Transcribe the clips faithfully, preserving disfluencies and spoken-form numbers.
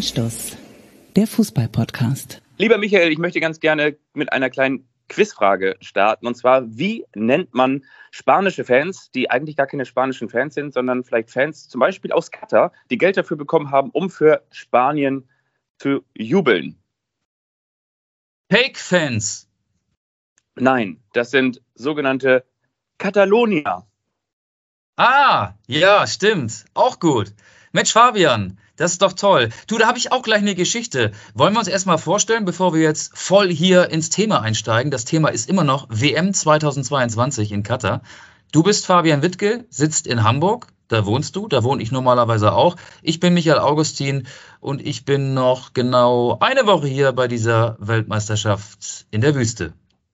Anstoß, der Fußball-Podcast. Lieber Michael, ich möchte ganz gerne mit einer kleinen Quizfrage starten. Und zwar, wie nennt man spanische Fans, die eigentlich gar keine spanischen Fans sind, sondern vielleicht Fans zum Beispiel aus Katar, die Geld dafür bekommen haben, um für Spanien zu jubeln? Fake-Fans. Nein, das sind sogenannte Katalonier. Ah, ja, stimmt. Auch gut. Mensch, Fabian, das ist doch toll. Du, da habe ich auch gleich eine Geschichte. Wollen wir uns erstmal vorstellen, bevor wir jetzt voll hier ins Thema einsteigen? Das Thema ist immer noch W M zweitausendzweiundzwanzig in Katar. Du bist Fabian Wittke, sitzt in Hamburg. Da wohnst du, da wohne ich normalerweise auch. Ich bin Michael Augustin und ich bin noch genau eine Woche hier bei dieser Weltmeisterschaft in der Wüste.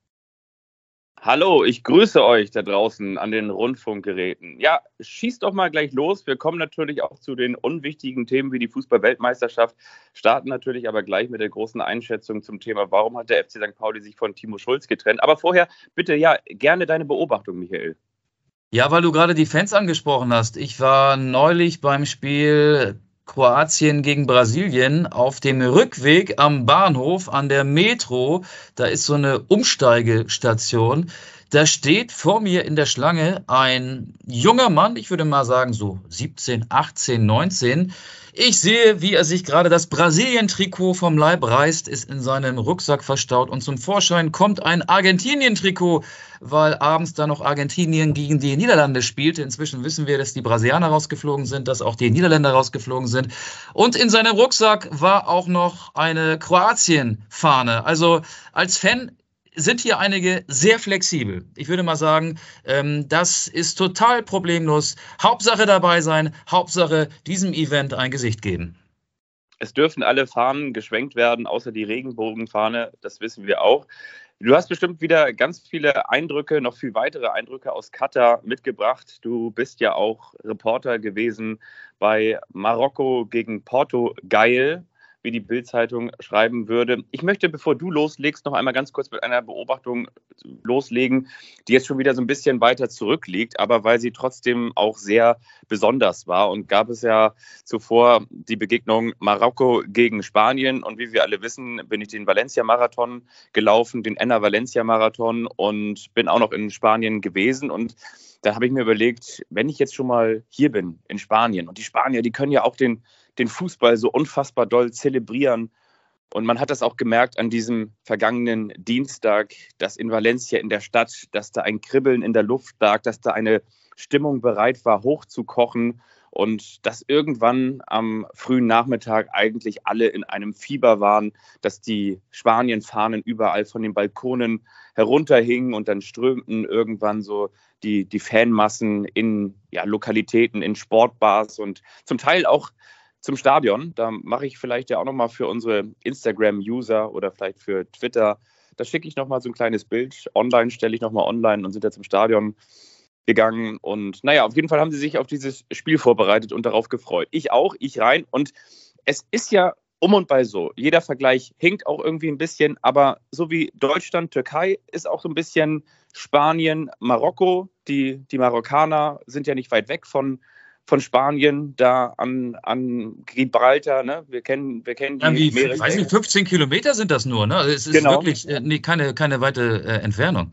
Hallo, ich grüße euch da draußen an den Rundfunkgeräten. Ja, schießt doch mal gleich los. Wir kommen natürlich auch zu den unwichtigen Themen wie die Fußball-Weltmeisterschaft, starten natürlich aber gleich mit der großen Einschätzung zum Thema, warum hat der F C Sankt Pauli sich von Timo Schulz getrennt. Aber vorher bitte, ja, gerne deine Beobachtung, Michael. Ja, weil du gerade die Fans angesprochen hast. Ich war neulich beim Spiel Kroatien gegen Brasilien auf dem Rückweg am Bahnhof an der Metro. Da ist so eine Umsteigestation. Da steht vor mir in der Schlange ein junger Mann, ich würde mal sagen so siebzehn, achtzehn, neunzehn. Ich sehe, wie er sich gerade das Brasilien-Trikot vom Leib reißt, ist in seinem Rucksack verstaut und zum Vorschein kommt ein Argentinien-Trikot, weil abends da noch Argentinien gegen die Niederlande spielte. Inzwischen wissen wir, dass die Brasilianer rausgeflogen sind, dass auch die Niederländer rausgeflogen sind. Und in seinem Rucksack war auch noch eine Kroatien-Fahne. Also als Fan sind hier einige sehr flexibel. Ich würde mal sagen, ähm, das ist total problemlos. Hauptsache dabei sein, Hauptsache diesem Event ein Gesicht geben. Es dürfen alle Fahnen geschwenkt werden, außer die Regenbogenfahne, das wissen wir auch. Du hast bestimmt wieder ganz viele Eindrücke, noch viel weitere Eindrücke aus Katar mitgebracht. Du bist ja auch Reporter gewesen bei Marokko gegen Portugal, wie die Bild-Zeitung schreiben würde. Ich möchte, bevor du loslegst, noch einmal ganz kurz mit einer Beobachtung loslegen, die jetzt schon wieder so ein bisschen weiter zurückliegt, aber weil sie trotzdem auch sehr besonders war. Und gab es ja zuvor die Begegnung Marokko gegen Spanien. Und wie wir alle wissen, bin ich den Valencia-Marathon gelaufen, den Enna Valencia-Marathon und bin auch noch in Spanien gewesen. Und da habe ich mir überlegt, wenn ich jetzt schon mal hier bin in Spanien und die Spanier, die können ja auch den den Fußball so unfassbar doll zelebrieren. Und man hat das auch gemerkt an diesem vergangenen Dienstag, dass in Valencia in der Stadt, dass da ein Kribbeln in der Luft lag, dass da eine Stimmung bereit war, hochzukochen und dass irgendwann am frühen Nachmittag eigentlich alle in einem Fieber waren, dass die Spanien-Fahnen überall von den Balkonen herunterhingen und dann strömten irgendwann so die, die Fanmassen in ja, Lokalitäten, in Sportbars und zum Teil auch zum Stadion. Da mache ich vielleicht ja auch nochmal für unsere Instagram-User oder vielleicht für Twitter, da schicke ich nochmal so ein kleines Bild. Online stelle ich nochmal online und sind da zum Stadion gegangen. Und naja, auf jeden Fall haben sie sich auf dieses Spiel vorbereitet und darauf gefreut. Ich auch, ich rein. Und es ist ja um und bei so. Jeder Vergleich hinkt auch irgendwie ein bisschen, aber so wie Deutschland, Türkei ist auch so ein bisschen Spanien, Marokko. Die, die Marokkaner sind ja nicht weit weg von von Spanien da an, an Gibraltar, ne? Wir kennen, wir kennen die ja, wie, Meere. Ich weiß nicht, fünfzehn Kilometer sind das nur, ne? Also es ist genau. wirklich äh, nee, keine, keine weite äh, Entfernung.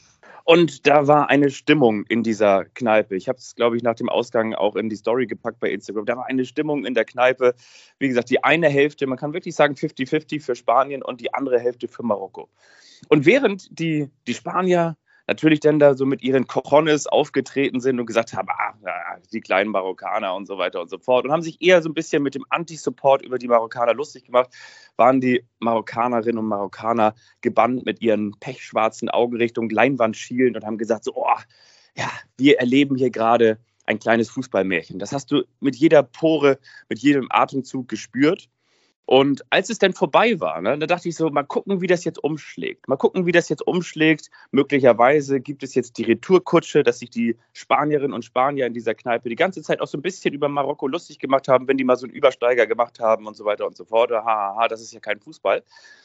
Und da war eine Stimmung in dieser Kneipe. Ich habe es, glaube ich, nach dem Ausgang auch in die Story gepackt bei Instagram. Da war eine Stimmung in der Kneipe. Wie gesagt, die eine Hälfte, man kann wirklich sagen fünfzig fünfzig für Spanien und die andere Hälfte für Marokko. Und während die, die Spanier natürlich dann da so mit ihren Cojones aufgetreten sind und gesagt haben, ah, die kleinen Marokkaner und so weiter und so fort und haben sich eher so ein bisschen mit dem Anti-Support über die Marokkaner lustig gemacht, waren die Marokkanerinnen und Marokkaner gebannt mit ihren pechschwarzen Augen Richtung Leinwand schielend und haben gesagt, so, oh, ja, wir erleben hier gerade ein kleines Fußballmärchen. Das hast du mit jeder Pore, mit jedem Atemzug gespürt. Und als es dann vorbei war, ne, da dachte ich so, mal gucken, wie das jetzt umschlägt. Mal gucken, wie das jetzt umschlägt. Möglicherweise gibt es jetzt die Retourkutsche, dass sich die Spanierinnen und Spanier in dieser Kneipe die ganze Zeit auch so ein bisschen über Marokko lustig gemacht haben, wenn die mal so einen Übersteiger gemacht haben und so weiter und so fort. Ha, ha, ha, das ist ja kein Fußball.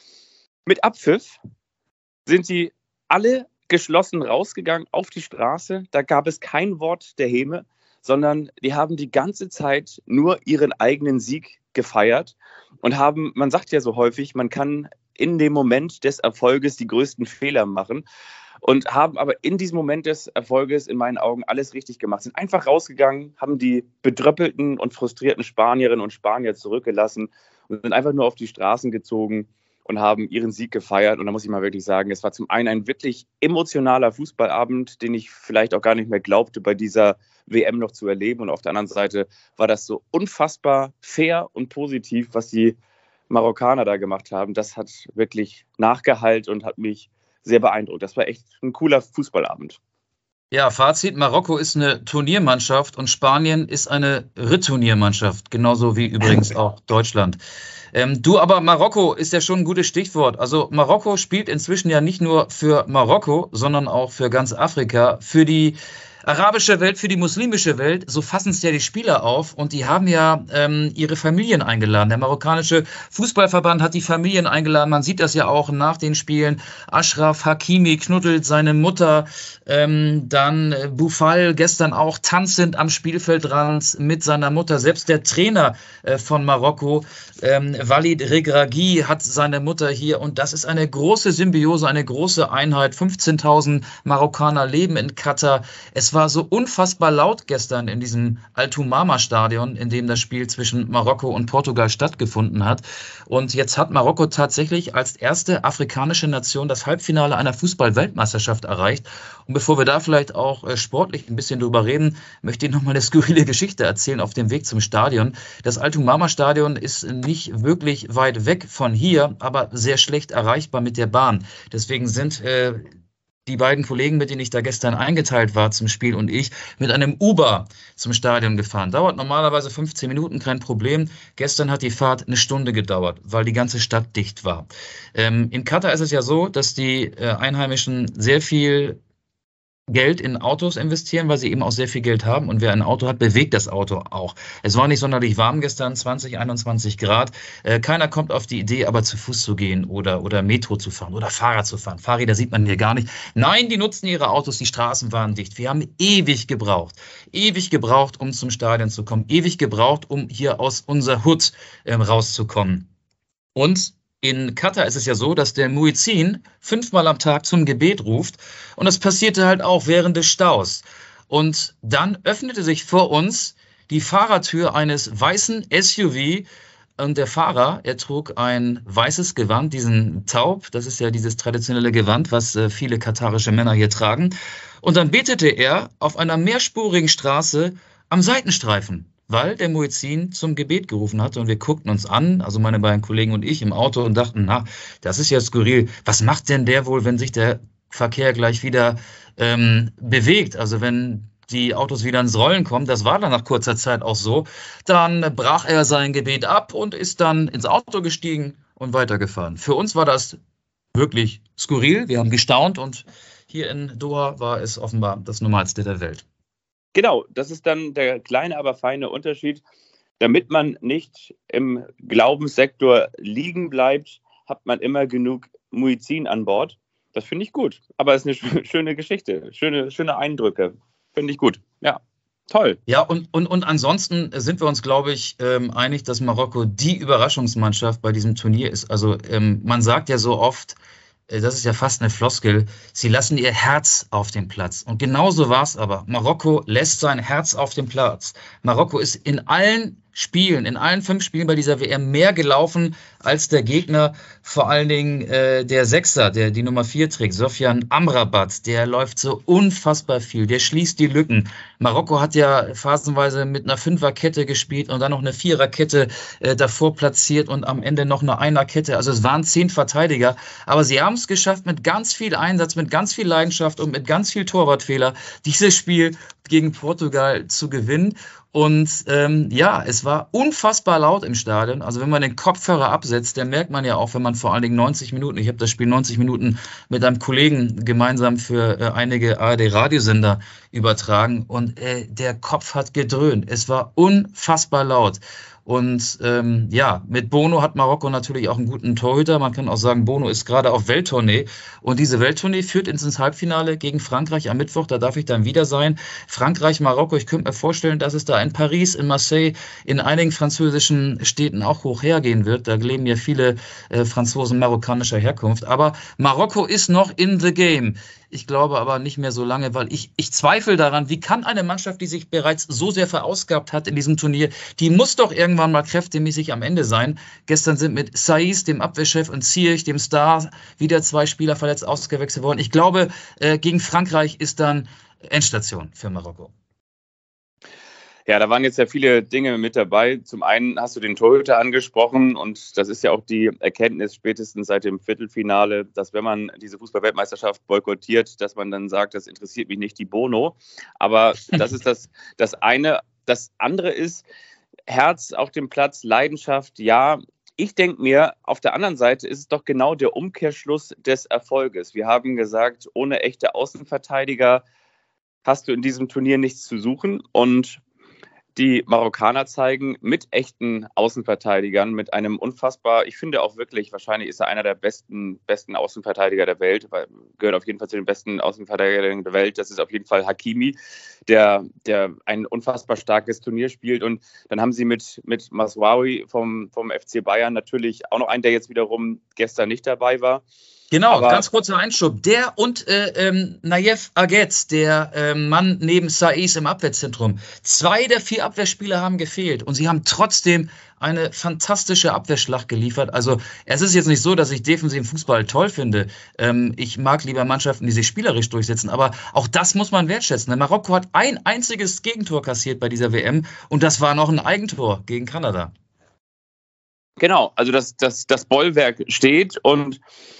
Mit Abpfiff sind sie alle geschlossen rausgegangen auf die Straße. Da gab es kein Wort der Häme, sondern die haben die ganze Zeit nur ihren eigenen Sieg gefeiert und haben, man sagt ja so häufig, man kann in dem Moment des Erfolges die größten Fehler machen und haben aber in diesem Moment des Erfolges in meinen Augen alles richtig gemacht. Sind einfach rausgegangen, haben die bedröppelten und frustrierten Spanierinnen und Spanier zurückgelassen und sind einfach nur auf die Straßen gezogen und haben ihren Sieg gefeiert. Und da muss ich mal wirklich sagen, es war zum einen ein wirklich emotionaler Fußballabend, den ich vielleicht auch gar nicht mehr glaubte, bei dieser W M noch zu erleben. Und auf der anderen Seite war das so unfassbar fair und positiv, was die Marokkaner da gemacht haben. Das hat wirklich nachgehallt und hat mich sehr beeindruckt. Das war echt ein cooler Fußballabend. Ja, Fazit, Marokko ist eine Turniermannschaft und Spanien ist eine Returniermannschaft, genauso wie übrigens auch Deutschland. Ähm, du, aber Marokko ist ja schon ein gutes Stichwort. Also Marokko spielt inzwischen ja nicht nur für Marokko, sondern auch für ganz Afrika, für die arabische Welt, für die muslimische Welt. So fassen es ja die Spieler auf und die haben ja ähm, ihre Familien eingeladen. Der marokkanische Fußballverband hat die Familien eingeladen. Man sieht das ja auch nach den Spielen. Achraf Hakimi knuddelt seine Mutter, ähm, dann Boufal gestern auch tanzend am Spielfeldrand mit seiner Mutter. Selbst der Trainer äh, von Marokko, ähm, Walid Regragui, hat seine Mutter hier und das ist eine große Symbiose, eine große Einheit. fünfzehntausend Marokkaner leben in Katar. Es war so unfassbar laut gestern in diesem Al-Thumama-Stadion, in dem das Spiel zwischen Marokko und Portugal stattgefunden hat. Und jetzt hat Marokko tatsächlich als erste afrikanische Nation das Halbfinale einer Fußball-Weltmeisterschaft erreicht. Und bevor wir da vielleicht auch äh, sportlich ein bisschen drüber reden, möchte ich noch mal eine skurrile Geschichte erzählen auf dem Weg zum Stadion. Das Al-Thumama-Stadion ist nicht wirklich weit weg von hier, aber sehr schlecht erreichbar mit der Bahn. Deswegen sind äh, die beiden Kollegen, mit denen ich da gestern eingeteilt war zum Spiel und ich, mit einem Uber zum Stadion gefahren. Dauert normalerweise fünfzehn Minuten, kein Problem. Gestern hat die Fahrt eine Stunde gedauert, weil die ganze Stadt dicht war. Ähm, in Katar ist es ja so, dass die äh, Einheimischen sehr viel Geld in Autos investieren, weil sie eben auch sehr viel Geld haben. Und wer ein Auto hat, bewegt das Auto auch. Es war nicht sonderlich warm gestern, zwanzig, einundzwanzig Grad. Äh, keiner kommt auf die Idee, aber zu Fuß zu gehen oder, oder Metro zu fahren oder Fahrrad zu fahren. Fahrräder sieht man hier gar nicht. Nein, die nutzen ihre Autos, die Straßen waren dicht. Wir haben ewig gebraucht. Ewig gebraucht, um zum Stadion zu kommen. Ewig gebraucht, um hier aus unserer Hut äh, rauszukommen. Und in Katar ist es ja so, dass der Muezzin fünfmal am Tag zum Gebet ruft und das passierte halt auch während des Staus. Und dann öffnete sich vor uns die Fahrertür eines weißen S U V und der Fahrer, er trug ein weißes Gewand, diesen Taub, das ist ja dieses traditionelle Gewand, was äh, viele katarische Männer hier tragen. Und dann betete er auf einer mehrspurigen Straße am Seitenstreifen, weil der Muezzin zum Gebet gerufen hatte und wir guckten uns an, also meine beiden Kollegen und ich im Auto und dachten, na, das ist ja skurril. Was macht denn der wohl, wenn sich der Verkehr gleich wieder ähm, bewegt? Also wenn die Autos wieder ins Rollen kommen, das war dann nach kurzer Zeit auch so, dann brach er sein Gebet ab und ist dann ins Auto gestiegen und weitergefahren. Für uns war das wirklich skurril, wir haben gestaunt und hier in Doha war es offenbar das Normalste der Welt. Genau, das ist dann der kleine, aber feine Unterschied. Damit man nicht im Glaubenssektor liegen bleibt, hat man immer genug Muezzin an Bord. Das finde ich gut. Aber es ist eine schöne Geschichte, schöne, schöne Eindrücke. Finde ich gut. Ja, toll. Ja, und, und, und ansonsten sind wir uns, glaube ich, ähm, einig, dass Marokko die Überraschungsmannschaft bei diesem Turnier ist. Also ähm, man sagt ja so oft, das ist ja fast eine Floskel, sie lassen ihr Herz auf den Platz. Und genauso war es aber. Marokko lässt sein Herz auf den Platz. Marokko ist in allen Spielen, in allen fünf Spielen bei dieser W M mehr gelaufen als der Gegner, vor allen Dingen äh, der Sechser, der die Nummer vier trägt, Sofian Amrabat, der läuft so unfassbar viel, der schließt die Lücken. Marokko hat ja phasenweise mit einer Fünferkette gespielt und dann noch eine Viererkette äh, davor platziert und am Ende noch eine Einerkette, also es waren zehn Verteidiger, aber sie haben es geschafft mit ganz viel Einsatz, mit ganz viel Leidenschaft und mit ganz viel Torwartfehler, dieses Spiel gegen Portugal zu gewinnen. Und ähm, ja, es war unfassbar laut im Stadion. Also wenn man den Kopfhörer absetzt, dann merkt man ja auch, wenn man vor allen Dingen neunzig Minuten, ich habe das Spiel neunzig Minuten mit einem Kollegen gemeinsam für äh, einige A R D-Radiosender übertragen und äh, der Kopf hat gedröhnt. Es war unfassbar laut. Und ähm, ja, mit Bono hat Marokko natürlich auch einen guten Torhüter. Man kann auch sagen, Bono ist gerade auf Welttournee. Und diese Welttournee führt ins Halbfinale gegen Frankreich am Mittwoch. Da darf ich dann wieder sein. Frankreich, Marokko, ich könnte mir vorstellen, dass es da in Paris, in Marseille, in einigen französischen Städten auch hoch hergehen wird. Da leben ja viele äh, Franzosen marokkanischer Herkunft. Aber Marokko ist noch in the game. Ich glaube aber nicht mehr so lange, weil ich, ich zweifle daran, wie kann eine Mannschaft, die sich bereits so sehr verausgabt hat in diesem Turnier, die muss doch irgendwann mal kräftemäßig am Ende sein. Gestern sind mit Saiss, dem Abwehrchef, und Ziyech, dem Star, wieder zwei Spieler verletzt ausgewechselt worden. Ich glaube, äh, gegen Frankreich ist dann Endstation für Marokko. Ja, da waren jetzt ja viele Dinge mit dabei. Zum einen hast du den Torhüter angesprochen und das ist ja auch die Erkenntnis spätestens seit dem Viertelfinale, dass wenn man diese Fußball-Weltmeisterschaft boykottiert, dass man dann sagt, das interessiert mich nicht, die Bono. Aber das ist das, das eine. Das andere ist Herz auf dem Platz, Leidenschaft, ja. Ich denke mir, auf der anderen Seite ist es doch genau der Umkehrschluss des Erfolges. Wir haben gesagt, ohne echte Außenverteidiger hast du in diesem Turnier nichts zu suchen und die Marokkaner zeigen mit echten Außenverteidigern, mit einem unfassbar, ich finde auch wirklich, wahrscheinlich ist er einer der besten, besten Außenverteidiger der Welt, gehört auf jeden Fall zu den besten Außenverteidigern der Welt, das ist auf jeden Fall Hakimi, der, der ein unfassbar starkes Turnier spielt und dann haben sie mit, mit Mazraoui vom, vom F C Bayern natürlich auch noch einen, der jetzt wiederum gestern nicht dabei war. Genau, Aber ganz kurzer Einschub. Der und äh, ähm, Nayef Aguet, der äh, Mann neben Saiss im Abwehrzentrum. Zwei der vier Abwehrspieler haben gefehlt und sie haben trotzdem eine fantastische Abwehrschlacht geliefert. Also es ist jetzt nicht so, dass ich defensiven Fußball toll finde. Ähm, ich mag lieber Mannschaften, die sich spielerisch durchsetzen. Aber auch das muss man wertschätzen. Marokko hat ein einziges Gegentor kassiert bei dieser W M und das war noch ein Eigentor gegen Kanada. Genau, also das, das, das Bollwerk steht und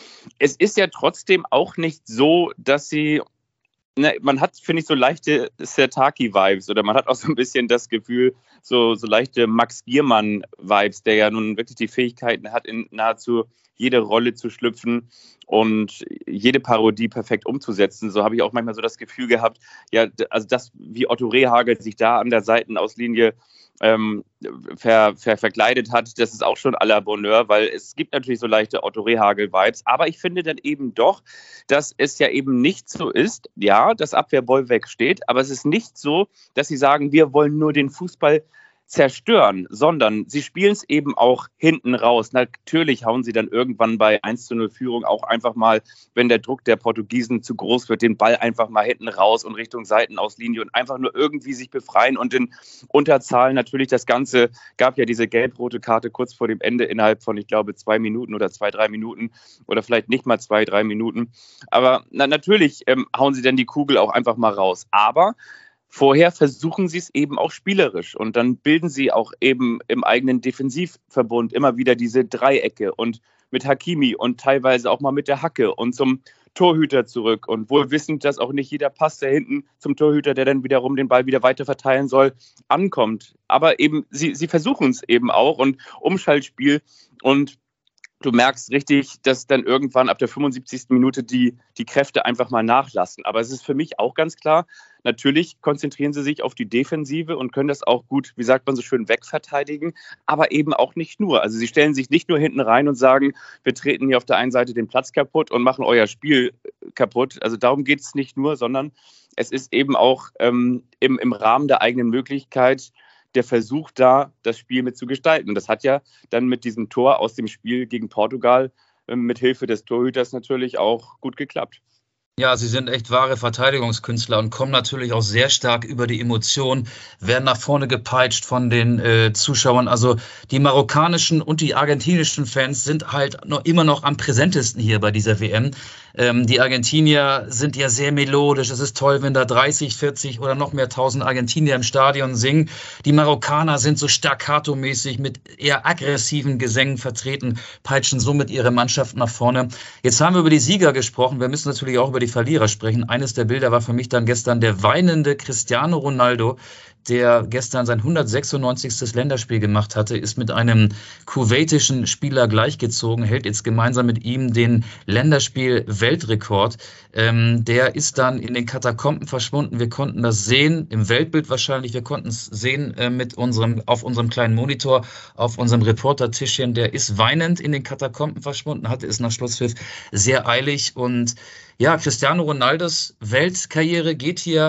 es ist ja trotzdem auch nicht so, dass sie, ne, man hat, finde ich, so leichte Sertaki-Vibes oder man hat auch so ein bisschen das Gefühl, so, so leichte Max Giermann-Vibes, der ja nun wirklich die Fähigkeiten hat, in nahezu jede Rolle zu schlüpfen und jede Parodie perfekt umzusetzen. So habe ich auch manchmal so das Gefühl gehabt, ja, also das, wie Otto Rehhagel sich da an der Seitenauslinie ähm, ver, ver, verkleidet hat, das ist auch schon à la Bonheur, weil es gibt natürlich so leichte Otto Rehhagel-Vibes, aber ich finde dann eben doch, dass es ja eben nicht so ist, ja, das Abwehrbollwerk steht, aber es ist nicht so, dass sie sagen, wir wollen nur den Fußball zerstören, sondern sie spielen es eben auch hinten raus. Natürlich hauen sie dann irgendwann bei eins zu null Führung auch einfach mal, wenn der Druck der Portugiesen zu groß wird, den Ball einfach mal hinten raus und Richtung Seitenauslinie und einfach nur irgendwie sich befreien und in Unterzahl natürlich das Ganze, gab ja diese gelb-rote Karte kurz vor dem Ende innerhalb von, ich glaube, zwei Minuten oder zwei, drei Minuten oder vielleicht nicht mal zwei, drei Minuten. Aber na, natürlich ähm, hauen sie dann die Kugel auch einfach mal raus. Aber vorher versuchen sie es eben auch spielerisch und dann bilden sie auch eben im eigenen Defensivverbund immer wieder diese Dreiecke und mit Hakimi und teilweise auch mal mit der Hacke und zum Torhüter zurück und wohl wissend, dass auch nicht jeder Pass, der hinten zum Torhüter, der dann wiederum den Ball wieder weiter verteilen soll, ankommt. Aber eben, sie, sie versuchen es eben auch und Umschaltspiel und du merkst richtig, dass dann irgendwann ab der fünfundsiebzigsten Minute die, die Kräfte einfach mal nachlassen. Aber es ist für mich auch ganz klar, natürlich konzentrieren sie sich auf die Defensive und können das auch gut, wie sagt man so schön, wegverteidigen, aber eben auch nicht nur. Also sie stellen sich nicht nur hinten rein und sagen, wir treten hier auf der einen Seite den Platz kaputt und machen euer Spiel kaputt. Also darum geht es nicht nur, sondern es ist eben auch ähm, im, im Rahmen der eigenen Möglichkeit der Versuch da, das Spiel mit zu gestalten. Und das hat ja dann mit diesem Tor aus dem Spiel gegen Portugal äh, mit Hilfe des Torhüters natürlich auch gut geklappt. Ja, sie sind echt wahre Verteidigungskünstler und kommen natürlich auch sehr stark über die Emotionen, werden nach vorne gepeitscht von den äh, Zuschauern. Also die marokkanischen und die argentinischen Fans sind halt noch immer noch am präsentesten hier bei dieser W M. Ähm, die Argentinier sind ja sehr melodisch. Es ist toll, wenn da dreißig, vierzig oder noch mehr tausend Argentinier im Stadion singen. Die Marokkaner sind so staccato-mäßig mit eher aggressiven Gesängen vertreten, peitschen somit ihre Mannschaft nach vorne. Jetzt haben wir über die Sieger gesprochen. Wir müssen natürlich auch über die Verlierer sprechen. Eines der Bilder war für mich dann gestern der weinende Cristiano Ronaldo, der gestern sein hundertsechsundneunzigstes Länderspiel gemacht hatte, ist mit einem kuwaitischen Spieler gleichgezogen, hält jetzt gemeinsam mit ihm den Länderspiel-Weltrekord. Ähm, der ist dann in den Katakomben verschwunden. Wir konnten das sehen, im Weltbild wahrscheinlich. Wir konnten es sehen äh, mit unserem, auf unserem kleinen Monitor, auf unserem Reportertischchen. Der ist weinend in den Katakomben verschwunden, hatte es nach Schlusspfiff sehr eilig. Und ja, Cristiano Ronaldos Weltkarriere geht hier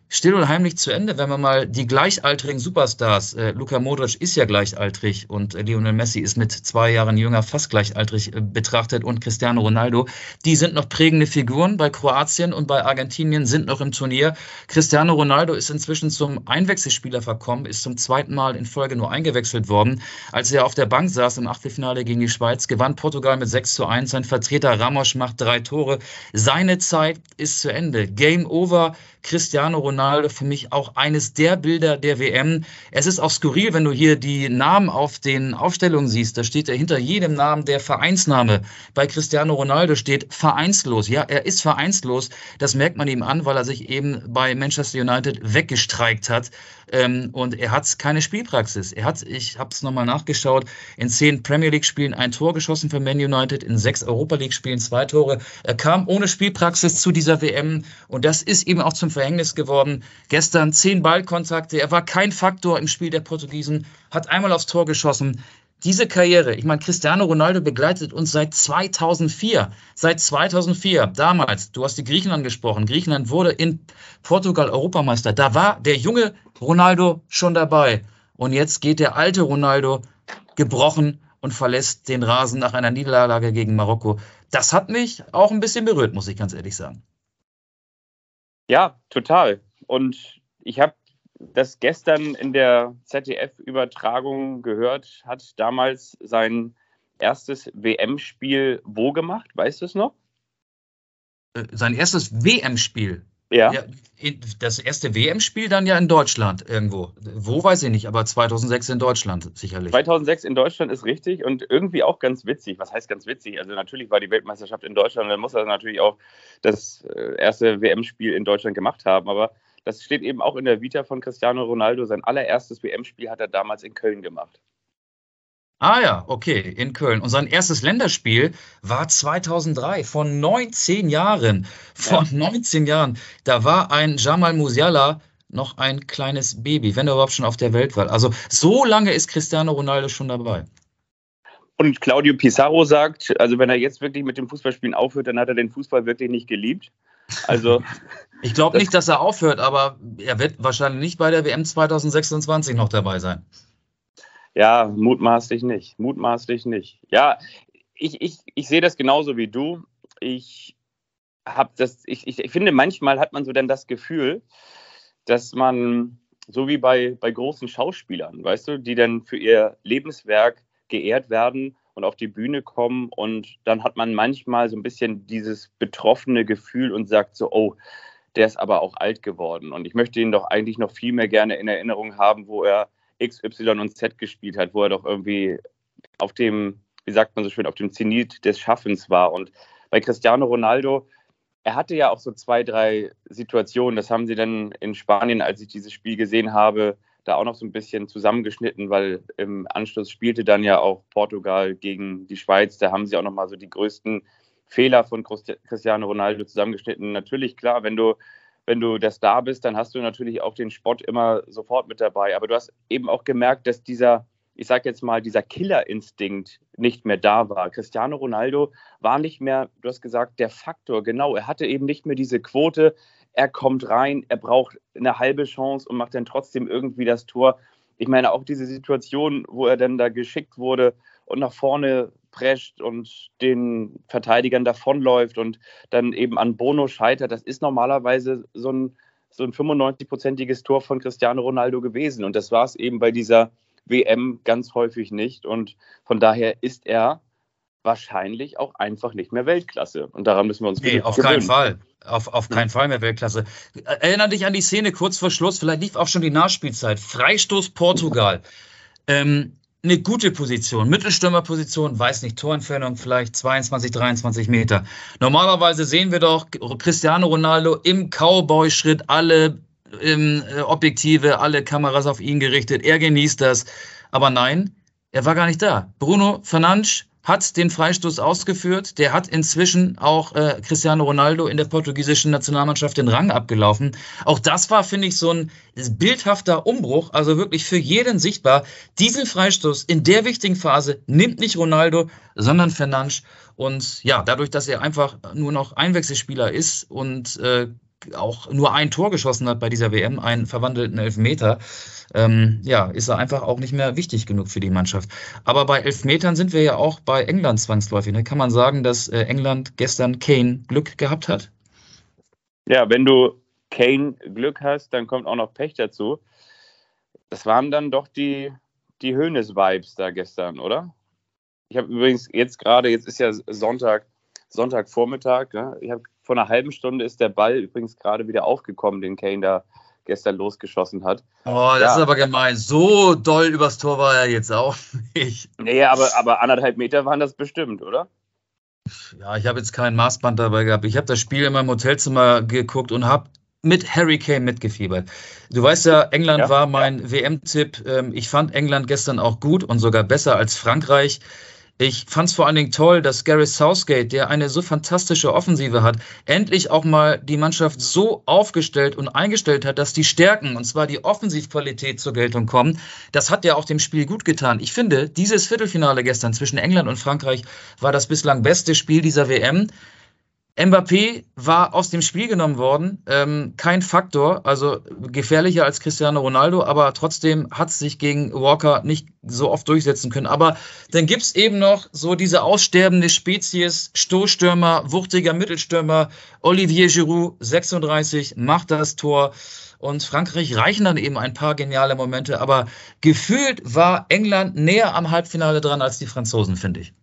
still und heimlich zu Ende, wenn man mal die gleichaltrigen Superstars, äh, Luka Modric ist ja gleichaltrig und äh, Lionel Messi ist mit zwei Jahren jünger fast gleichaltrig äh, betrachtet und Cristiano Ronaldo, die sind noch prägende Figuren bei Kroatien und bei Argentinien, sind noch im Turnier. Cristiano Ronaldo ist inzwischen zum Einwechselspieler verkommen, ist zum zweiten Mal in Folge nur eingewechselt worden. Als er auf der Bank saß im Achtelfinale gegen die Schweiz, gewann Portugal mit sechs zu eins. Sein Vertreter Ramos macht drei Tore. Seine Zeit ist zu Ende. Game over. Cristiano Ronaldo für mich auch eines der Bilder der W M. Es ist auch skurril, wenn du hier die Namen auf den Aufstellungen siehst. Da steht ja hinter jedem Namen der Vereinsname. Bei Cristiano Ronaldo steht vereinslos. Ja, er ist vereinslos. Das merkt man ihm an, weil er sich eben bei Manchester United weggestreikt hat. Ähm, und er hat keine Spielpraxis. Er hat, ich habe es nochmal nachgeschaut, in zehn Premier League Spielen ein Tor geschossen für Man United, in sechs Europa League Spielen zwei Tore. Er kam ohne Spielpraxis zu dieser W M und das ist ihm auch zum Verhängnis geworden. Gestern zehn Ballkontakte, er war kein Faktor im Spiel der Portugiesen, hat einmal aufs Tor geschossen. Diese Karriere, ich meine, Cristiano Ronaldo begleitet uns seit zweitausendvier. Seit zweitausendvier, damals, du hast die Griechen angesprochen, Griechenland wurde in Portugal Europameister. Da war der junge Ronaldo schon dabei. Und jetzt geht der alte Ronaldo gebrochen und verlässt den Rasen nach einer Niederlage gegen Marokko. Das hat mich auch ein bisschen berührt, muss ich ganz ehrlich sagen. Ja, total. Und ich habe das gestern in der Z D F-Übertragung gehört, hat damals sein erstes W M-Spiel wo gemacht? Weißt du es noch? Sein erstes W M-Spiel? Ja. ja. Das erste W M-Spiel dann ja in Deutschland irgendwo. Wo, weiß ich nicht, aber zweitausendsechs in Deutschland sicherlich. zweitausendsechs in Deutschland ist richtig und irgendwie auch ganz witzig. Was heißt ganz witzig? Also natürlich war die Weltmeisterschaft in Deutschland und dann muss er natürlich auch das erste W M-Spiel in Deutschland gemacht haben, aber das steht eben auch in der Vita von Cristiano Ronaldo. Sein allererstes W M-Spiel hat er damals in Köln gemacht. Ah ja, okay, in Köln. Und sein erstes Länderspiel war zweitausenddrei, vor neunzehn Jahren. Vor ja. neunzehn Jahren. Da war ein Jamal Musiala noch ein kleines Baby, wenn er überhaupt schon auf der Welt war. Also so lange ist Cristiano Ronaldo schon dabei. Und Claudio Pizarro sagt, also wenn er jetzt wirklich mit dem Fußballspielen aufhört, dann hat er den Fußball wirklich nicht geliebt. Also ich glaube nicht, dass er aufhört, aber er wird wahrscheinlich nicht bei der W M zweitausendsechsundzwanzig noch dabei sein. Ja, mutmaßlich nicht. Mutmaßlich nicht. Ja, ich, ich, ich sehe das genauso wie du. Ich habe das, ich, ich, ich finde, manchmal hat man so dann das Gefühl, dass man, so wie bei, bei großen Schauspielern, weißt du, die dann für ihr Lebenswerk geehrt werden und auf die Bühne kommen und dann hat man manchmal so ein bisschen dieses betroffene Gefühl und sagt so, oh, der ist aber auch alt geworden und ich möchte ihn doch eigentlich noch viel mehr gerne in Erinnerung haben, wo er X, Y und Z gespielt hat, wo er doch irgendwie auf dem, wie sagt man so schön, auf dem Zenit des Schaffens war. Und bei Cristiano Ronaldo, er hatte ja auch so zwei, drei Situationen, das haben sie dann in Spanien, als ich dieses Spiel gesehen habe, da auch noch so ein bisschen zusammengeschnitten, weil im Anschluss spielte dann ja auch Portugal gegen die Schweiz, da haben sie auch nochmal so die größten Fehler von Cristiano Ronaldo zusammengeschnitten. Natürlich, klar, wenn du Wenn du der Star bist, dann hast du natürlich auch den Spott immer sofort mit dabei. Aber du hast eben auch gemerkt, dass dieser, ich sage jetzt mal, dieser Killerinstinkt nicht mehr da war. Cristiano Ronaldo war nicht mehr, du hast gesagt, der Faktor. Genau, er hatte eben nicht mehr diese Quote. Er kommt rein, er braucht eine halbe Chance und macht dann trotzdem irgendwie das Tor. Ich meine, auch diese Situation, wo er dann da geschickt wurde und nach vorne prescht und den Verteidigern davonläuft und dann eben an Bono scheitert, das ist normalerweise so ein, so ein fünfundneunzig-prozentiges Tor von Cristiano Ronaldo gewesen. Und das war es eben bei dieser W M ganz häufig nicht. Und von daher ist er wahrscheinlich auch einfach nicht mehr Weltklasse. Und daran müssen wir uns nee, auf gewöhnen. keinen Fall. Auf, auf keinen Fall mehr Weltklasse. Erinner dich an die Szene kurz vor Schluss, vielleicht lief auch schon die Nachspielzeit. Freistoß Portugal. ähm, Eine gute Position, Mittelstürmerposition, weiß nicht, Torentfernung vielleicht zweiundzwanzig, dreiundzwanzig Meter. Normalerweise sehen wir doch Cristiano Ronaldo im Cowboy-Schritt, alle ähm, Objektive, alle Kameras auf ihn gerichtet, er genießt das. Aber nein, er war gar nicht da. Bruno Fernandes hat den Freistoß ausgeführt. Der hat inzwischen auch äh, Cristiano Ronaldo in der portugiesischen Nationalmannschaft den Rang abgelaufen. Auch das war, finde ich, so ein bildhafter Umbruch, also wirklich für jeden sichtbar. Diesen Freistoß in der wichtigen Phase nimmt nicht Ronaldo, sondern Fernandes. Und ja, dadurch, dass er einfach nur noch Einwechselspieler ist und äh, auch nur ein Tor geschossen hat bei dieser W M, einen verwandelten Elfmeter, ähm, ja, ist er einfach auch nicht mehr wichtig genug für die Mannschaft. Aber bei Elfmetern sind wir ja auch bei England zwangsläufig. Ne? Kann man sagen, dass äh, England gestern Kane Glück gehabt hat? Ja, wenn du Kane Glück hast, dann kommt auch noch Pech dazu. Das waren dann doch die, die Hoeneß-Vibes da gestern, oder? Ich habe übrigens jetzt gerade, jetzt ist ja Sonntag, Sonntagvormittag, ne? Ich habe vor einer halben Stunde ist der Ball übrigens gerade wieder aufgekommen, den Kane da gestern losgeschossen hat. Oh, das ja. ist aber gemein. So doll übers Tor war er jetzt auch nicht. Nee, aber, aber anderthalb Meter waren das bestimmt, oder? Ja, ich habe jetzt kein Maßband dabei gehabt. Ich habe das Spiel in meinem Hotelzimmer geguckt und habe mit Harry Kane mitgefiebert. Du weißt ja, England ja. war mein W M-Tipp. Ich fand England gestern auch gut und sogar besser als Frankreich. Ich fand es vor allen Dingen toll, dass Gareth Southgate, der eine so fantastische Offensive hat, endlich auch mal die Mannschaft so aufgestellt und eingestellt hat, dass die Stärken, und zwar die Offensivqualität, zur Geltung kommen. Das hat ja auch dem Spiel gut getan. Ich finde, dieses Viertelfinale gestern zwischen England und Frankreich war das bislang beste Spiel dieser W M. Mbappé war aus dem Spiel genommen worden, ähm, kein Faktor, also gefährlicher als Cristiano Ronaldo, aber trotzdem hat es sich gegen Walker nicht so oft durchsetzen können. Aber dann gibt es eben noch so diese aussterbende Spezies, Stoßstürmer, wuchtiger Mittelstürmer, Olivier Giroud, sechsunddreißig, macht das Tor. Und Frankreich reichen dann eben ein paar geniale Momente, aber gefühlt war England näher am Halbfinale dran als die Franzosen, finde ich.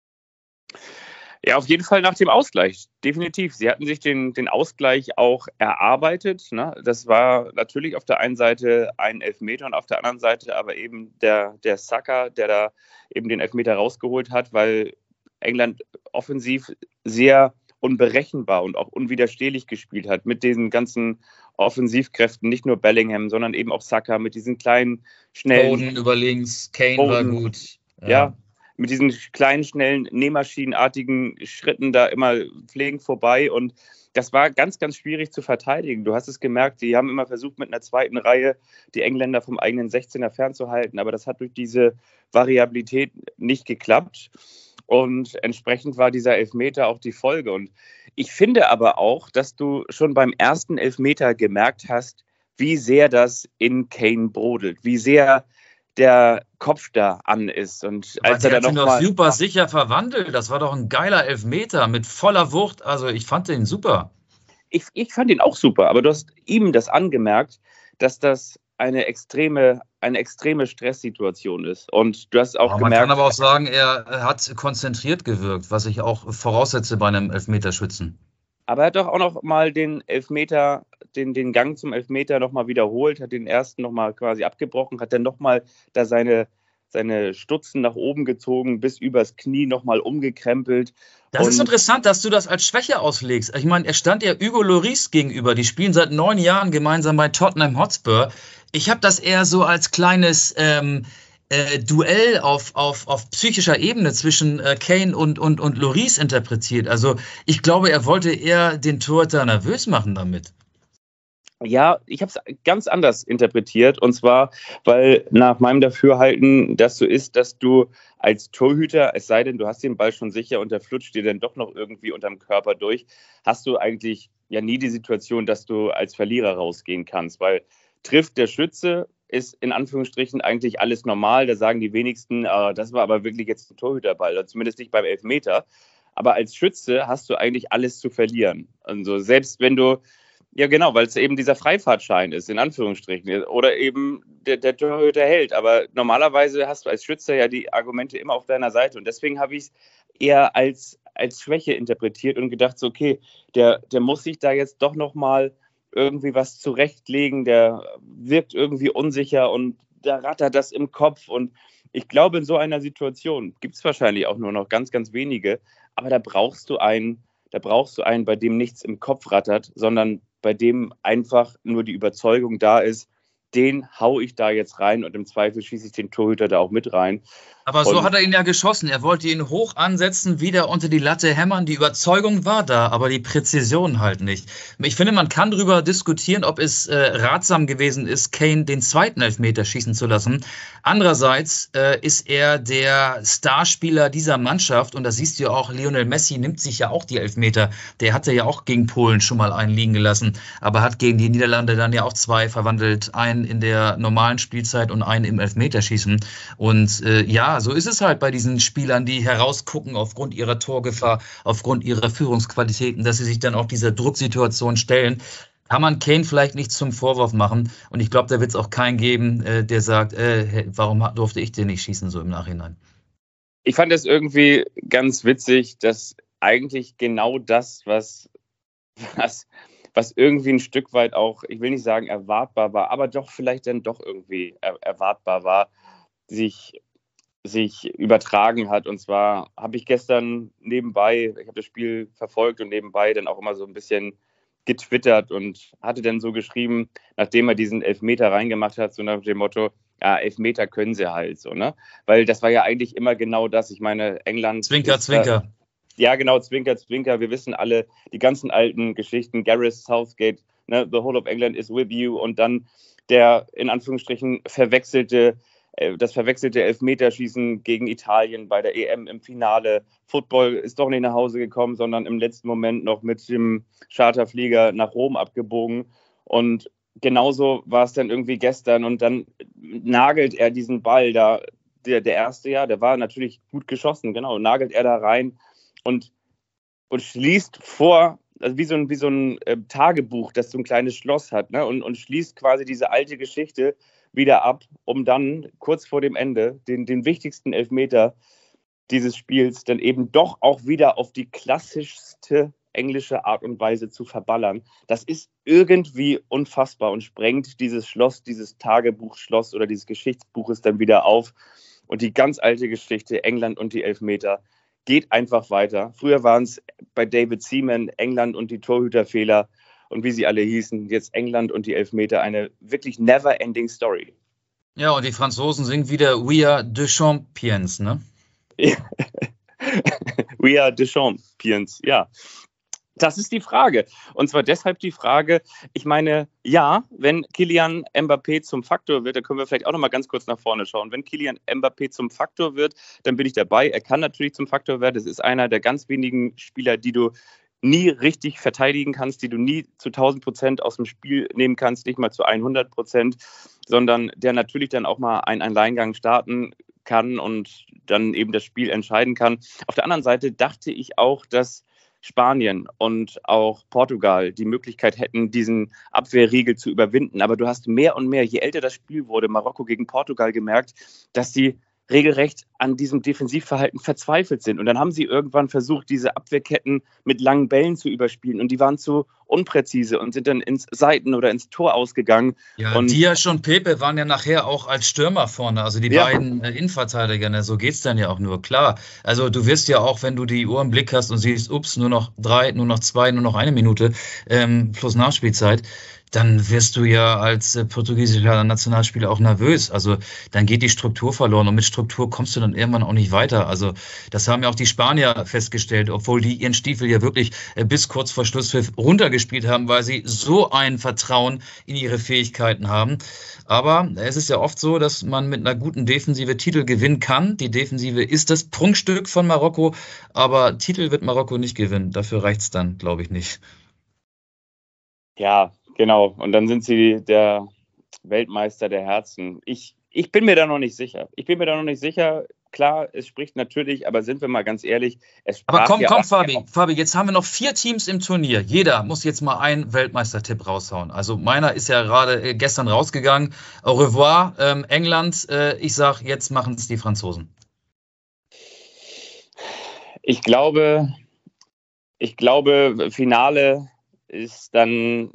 Ja, auf jeden Fall nach dem Ausgleich, definitiv. Sie hatten sich den, den Ausgleich auch erarbeitet. Ne? Das war natürlich auf der einen Seite ein Elfmeter und auf der anderen Seite aber eben der, der Saka, der da eben den Elfmeter rausgeholt hat, weil England offensiv sehr unberechenbar und auch unwiderstehlich gespielt hat mit diesen ganzen Offensivkräften, nicht nur Bellingham, sondern eben auch Saka mit diesen kleinen, schnellen... Foden über links, Kane Foden, war gut. Ja. ja. Mit diesen kleinen, schnellen, nähmaschinenartigen Schritten da immer pflegend vorbei. Und das war ganz, ganz schwierig zu verteidigen. Du hast es gemerkt, die haben immer versucht, mit einer zweiten Reihe die Engländer vom eigenen sechzehner fernzuhalten. Aber das hat durch diese Variabilität nicht geklappt. Und entsprechend war dieser Elfmeter auch die Folge. Und ich finde aber auch, dass du schon beim ersten Elfmeter gemerkt hast, wie sehr das in Kane brodelt, wie sehr der Kopf da an ist. Und als er er dann noch noch mal super sicher verwandelt, das war doch ein geiler Elfmeter mit voller Wucht. Also ich fand den super. Ich, ich fand ihn auch super, aber du hast ihm das angemerkt, dass das eine extreme, eine extreme Stresssituation ist. Und du hast auch aber gemerkt... Man kann aber auch sagen, er hat konzentriert gewirkt, was ich auch voraussetze bei einem Elfmeterschützen. Aber er hat doch auch noch mal den Elfmeter, den, den Gang zum Elfmeter noch mal wiederholt, hat den ersten noch mal quasi abgebrochen, hat dann noch mal da seine, seine Stutzen nach oben gezogen, bis übers Knie noch mal umgekrempelt. Das Und ist interessant, dass du das als Schwäche auslegst. Ich meine, er stand ja Hugo Lloris gegenüber. Die spielen seit neun Jahren gemeinsam bei Tottenham Hotspur. Ich habe das eher so als kleines... Ähm, Äh, Duell auf, auf, auf psychischer Ebene zwischen äh, Kane und, und, und Lloris interpretiert. Also ich glaube, er wollte eher den Torhüter nervös machen damit. Ja, ich habe es ganz anders interpretiert. Und zwar, weil nach meinem Dafürhalten das so ist, dass du als Torhüter, es sei denn, du hast den Ball schon sicher und der flutscht dir dann doch noch irgendwie unterm Körper durch, hast du eigentlich ja nie die Situation, dass du als Verlierer rausgehen kannst. Weil trifft der Schütze, ist in Anführungsstrichen eigentlich alles normal. Da sagen die wenigsten, äh, das war aber wirklich jetzt ein Torhüterball, oder zumindest nicht beim Elfmeter. Aber als Schütze hast du eigentlich alles zu verlieren. Also selbst wenn du, ja genau, weil es eben dieser Freifahrtschein ist, in Anführungsstrichen, oder eben der, der Torhüter hält. Aber normalerweise hast du als Schütze ja die Argumente immer auf deiner Seite. Und deswegen habe ich es eher als, als Schwäche interpretiert und gedacht, so, okay, der, der muss sich da jetzt doch nochmal irgendwie was zurechtlegen, der wirkt irgendwie unsicher und da rattert das im Kopf. Und ich glaube, in so einer Situation gibt es wahrscheinlich auch nur noch ganz, ganz wenige, aber da brauchst du einen, da brauchst du einen, bei dem nichts im Kopf rattert, sondern bei dem einfach nur die Überzeugung da ist, den hau ich da jetzt rein und im Zweifel schieße ich den Torhüter da auch mit rein. Aber so Und hat er ihn ja geschossen. Er wollte ihn hoch ansetzen, wieder unter die Latte hämmern. Die Überzeugung war da, aber die Präzision halt nicht. Ich finde, man kann darüber diskutieren, ob es äh, ratsam gewesen ist, Kane den zweiten Elfmeter schießen zu lassen. Andererseits äh, ist er der Starspieler dieser Mannschaft. Und da siehst du ja auch, Lionel Messi nimmt sich ja auch die Elfmeter. Der hatte ja auch gegen Polen schon mal einen liegen gelassen, aber hat gegen die Niederlande dann ja auch zwei verwandelt. Einen in der normalen Spielzeit und einen im Elfmeterschießen. Und äh, ja, so ist es halt bei diesen Spielern, die herausgucken aufgrund ihrer Torgefahr, aufgrund ihrer Führungsqualitäten, dass sie sich dann auch dieser Drucksituation stellen. Kann man Kane vielleicht nicht zum Vorwurf machen. Und ich glaube, da wird es auch keinen geben, äh, der sagt, äh, warum durfte ich den nicht schießen, so im Nachhinein. Ich fand das irgendwie ganz witzig, dass eigentlich genau das, was, was, was irgendwie ein Stück weit auch, ich will nicht sagen erwartbar war, aber doch vielleicht dann doch irgendwie er, erwartbar war, sich sich übertragen hat. Und zwar habe ich gestern nebenbei, ich habe das Spiel verfolgt und nebenbei dann auch immer so ein bisschen getwittert und hatte dann so geschrieben, nachdem er diesen Elfmeter reingemacht hat, so nach dem Motto, ja, Elfmeter können sie halt so, ne? Weil das war ja eigentlich immer genau das. Ich meine, England... Zwinker, ist, Zwinker. Äh, ja, genau, Zwinker, Zwinker. Wir wissen alle die ganzen alten Geschichten. Gareth Southgate, ne? The whole of England is with you. Und dann der, in Anführungsstrichen, verwechselte das verwechselte Elfmeterschießen gegen Italien bei der E M im Finale. Football ist doch nicht nach Hause gekommen, sondern im letzten Moment noch mit dem Charterflieger nach Rom abgebogen. Und genauso war es dann irgendwie gestern. Und dann nagelt er diesen Ball da, der, der erste ja, der war natürlich gut geschossen, genau, nagelt er da rein und, und schließt vor, also wie so ein, wie so ein äh, Tagebuch, das so ein kleines Schloss hat, ne? und, und schließt quasi diese alte Geschichte wieder ab, um dann kurz vor dem Ende den, den wichtigsten Elfmeter dieses Spiels dann eben doch auch wieder auf die klassischste englische Art und Weise zu verballern. Das ist irgendwie unfassbar und sprengt dieses Schloss, dieses Tagebuchschloss oder dieses Geschichtsbuches dann wieder auf. Und die ganz alte Geschichte, England und die Elfmeter, geht einfach weiter. Früher waren es bei David Seaman England und die Torhüterfehler. Und wie sie alle hießen, jetzt England und die Elfmeter, eine wirklich never-ending Story. Ja, und die Franzosen singen wieder We are the Champions, ne? We are the Champions, ja. Das ist die Frage. Und zwar deshalb die Frage, ich meine, ja, wenn Kylian Mbappé zum Faktor wird, da können wir vielleicht auch noch mal ganz kurz nach vorne schauen. Wenn Kylian Mbappé zum Faktor wird, dann bin ich dabei. Er kann natürlich zum Faktor werden. Es ist einer der ganz wenigen Spieler, die du nie richtig verteidigen kannst, die du nie zu tausend Prozent aus dem Spiel nehmen kannst, nicht mal zu hundert Prozent, sondern der natürlich dann auch mal einen Alleingang starten kann und dann eben das Spiel entscheiden kann. Auf der anderen Seite dachte ich auch, dass Spanien und auch Portugal die Möglichkeit hätten, diesen Abwehrriegel zu überwinden. Aber du hast mehr und mehr, je älter das Spiel wurde, Marokko gegen Portugal, gemerkt, dass sie regelrecht an diesem Defensivverhalten verzweifelt sind. Und dann haben sie irgendwann versucht, diese Abwehrketten mit langen Bällen zu überspielen. Und die waren zu unpräzise und sind dann ins Seiten- oder ins Tor ausgegangen. Ja, und Dias und Pepe waren ja nachher auch als Stürmer vorne, also die ja. beiden äh, Innenverteidiger. Ne? So geht's dann ja auch nur, klar. Also du wirst ja auch, wenn du die Uhr im Blick hast und siehst, ups, nur noch drei, nur noch zwei, nur noch eine Minute ähm, plus Nachspielzeit, dann wirst du ja als äh, portugiesischer Nationalspieler auch nervös. Also dann geht die Struktur verloren und mit Struktur kommst du dann irgendwann auch nicht weiter. Also das haben ja auch die Spanier festgestellt, obwohl die ihren Stiefel ja wirklich äh, bis kurz vor Schlusspfiff runtergespielt haben, weil sie so ein Vertrauen in ihre Fähigkeiten haben. Aber es ist ja oft so, dass man mit einer guten Defensive Titel gewinnen kann. Die Defensive ist das Prunkstück von Marokko, aber Titel wird Marokko nicht gewinnen. Dafür reicht's dann, glaube ich, nicht. Ja, genau. Und dann sind sie der Weltmeister der Herzen. Ich, ich bin mir da noch nicht sicher. Ich bin mir da noch nicht sicher. Klar, es spricht natürlich, aber sind wir mal ganz ehrlich. Es aber komm, ja komm, Fabi, Fabi, jetzt haben wir noch vier Teams im Turnier. Jeder muss jetzt mal einen Weltmeistertipp raushauen. Also meiner ist ja gerade gestern rausgegangen. Au revoir, ähm, England. Äh, ich sag, jetzt machen es die Franzosen. Ich glaube, ich glaube, Finale ist dann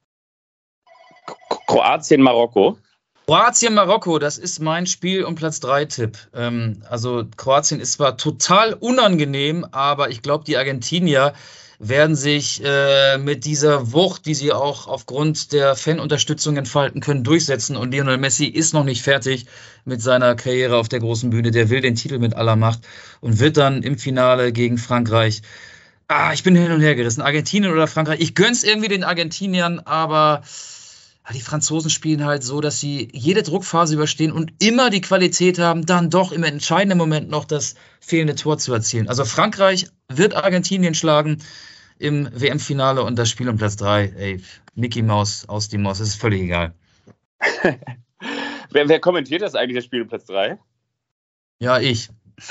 Kroatien, Marokko. Kroatien, Marokko, das ist mein Spiel- und Platz drei Tipp. Ähm, also Kroatien ist zwar total unangenehm, aber ich glaube, die Argentinier werden sich äh, mit dieser Wucht, die sie auch aufgrund der Fanunterstützung entfalten können, durchsetzen. Und Lionel Messi ist noch nicht fertig mit seiner Karriere auf der großen Bühne. Der will den Titel mit aller Macht und wird dann im Finale gegen Frankreich. Ah, ich bin hin und her gerissen. Argentinien oder Frankreich? Ich gönn's irgendwie den Argentiniern, aber die Franzosen spielen halt so, dass sie jede Druckphase überstehen und immer die Qualität haben, dann doch im entscheidenden Moment noch das fehlende Tor zu erzielen. Also Frankreich wird Argentinien schlagen im W M-Finale und das Spiel um Platz drei. Ey, Mickey Maus aus die Maus, ist völlig egal. wer, wer kommentiert das eigentlich, das Spiel um Platz drei? Ja, ich.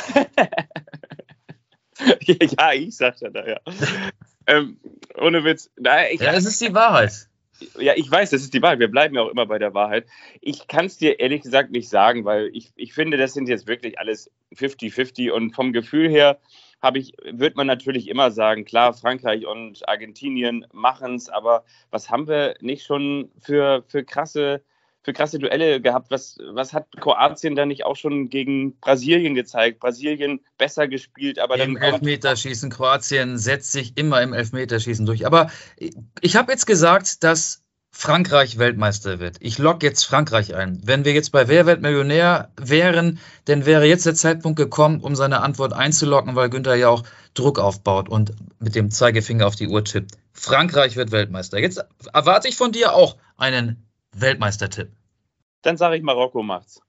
ja, ich sag ja da, ja. ähm, ohne Witz. Na, ich, ja, es ist die Wahrheit. Ja, ich weiß, das ist die Wahrheit. Wir bleiben ja auch immer bei der Wahrheit. Ich kann es dir ehrlich gesagt nicht sagen, weil ich, ich finde, das sind jetzt wirklich alles fünfzig fünfzig und vom Gefühl her habe ich, wird man natürlich immer sagen, klar, Frankreich und Argentinien machen es, aber was haben wir nicht schon für, für krasse für krasse Duelle gehabt? Was, was hat Kroatien da nicht auch schon gegen Brasilien gezeigt? Brasilien besser gespielt, aber Im dann... Elfmeterschießen. Kroatien setzt sich immer im Elfmeterschießen durch. Aber ich habe jetzt gesagt, dass Frankreich Weltmeister wird. Ich logge jetzt Frankreich ein. Wenn wir jetzt bei Wer wird Millionär wären, dann wäre jetzt der Zeitpunkt gekommen, um seine Antwort einzuloggen, weil Günther ja auch Druck aufbaut und mit dem Zeigefinger auf die Uhr tippt. Frankreich wird Weltmeister. Jetzt erwarte ich von dir auch einen Weltmeistertipp. Dann sage ich, Marokko macht's.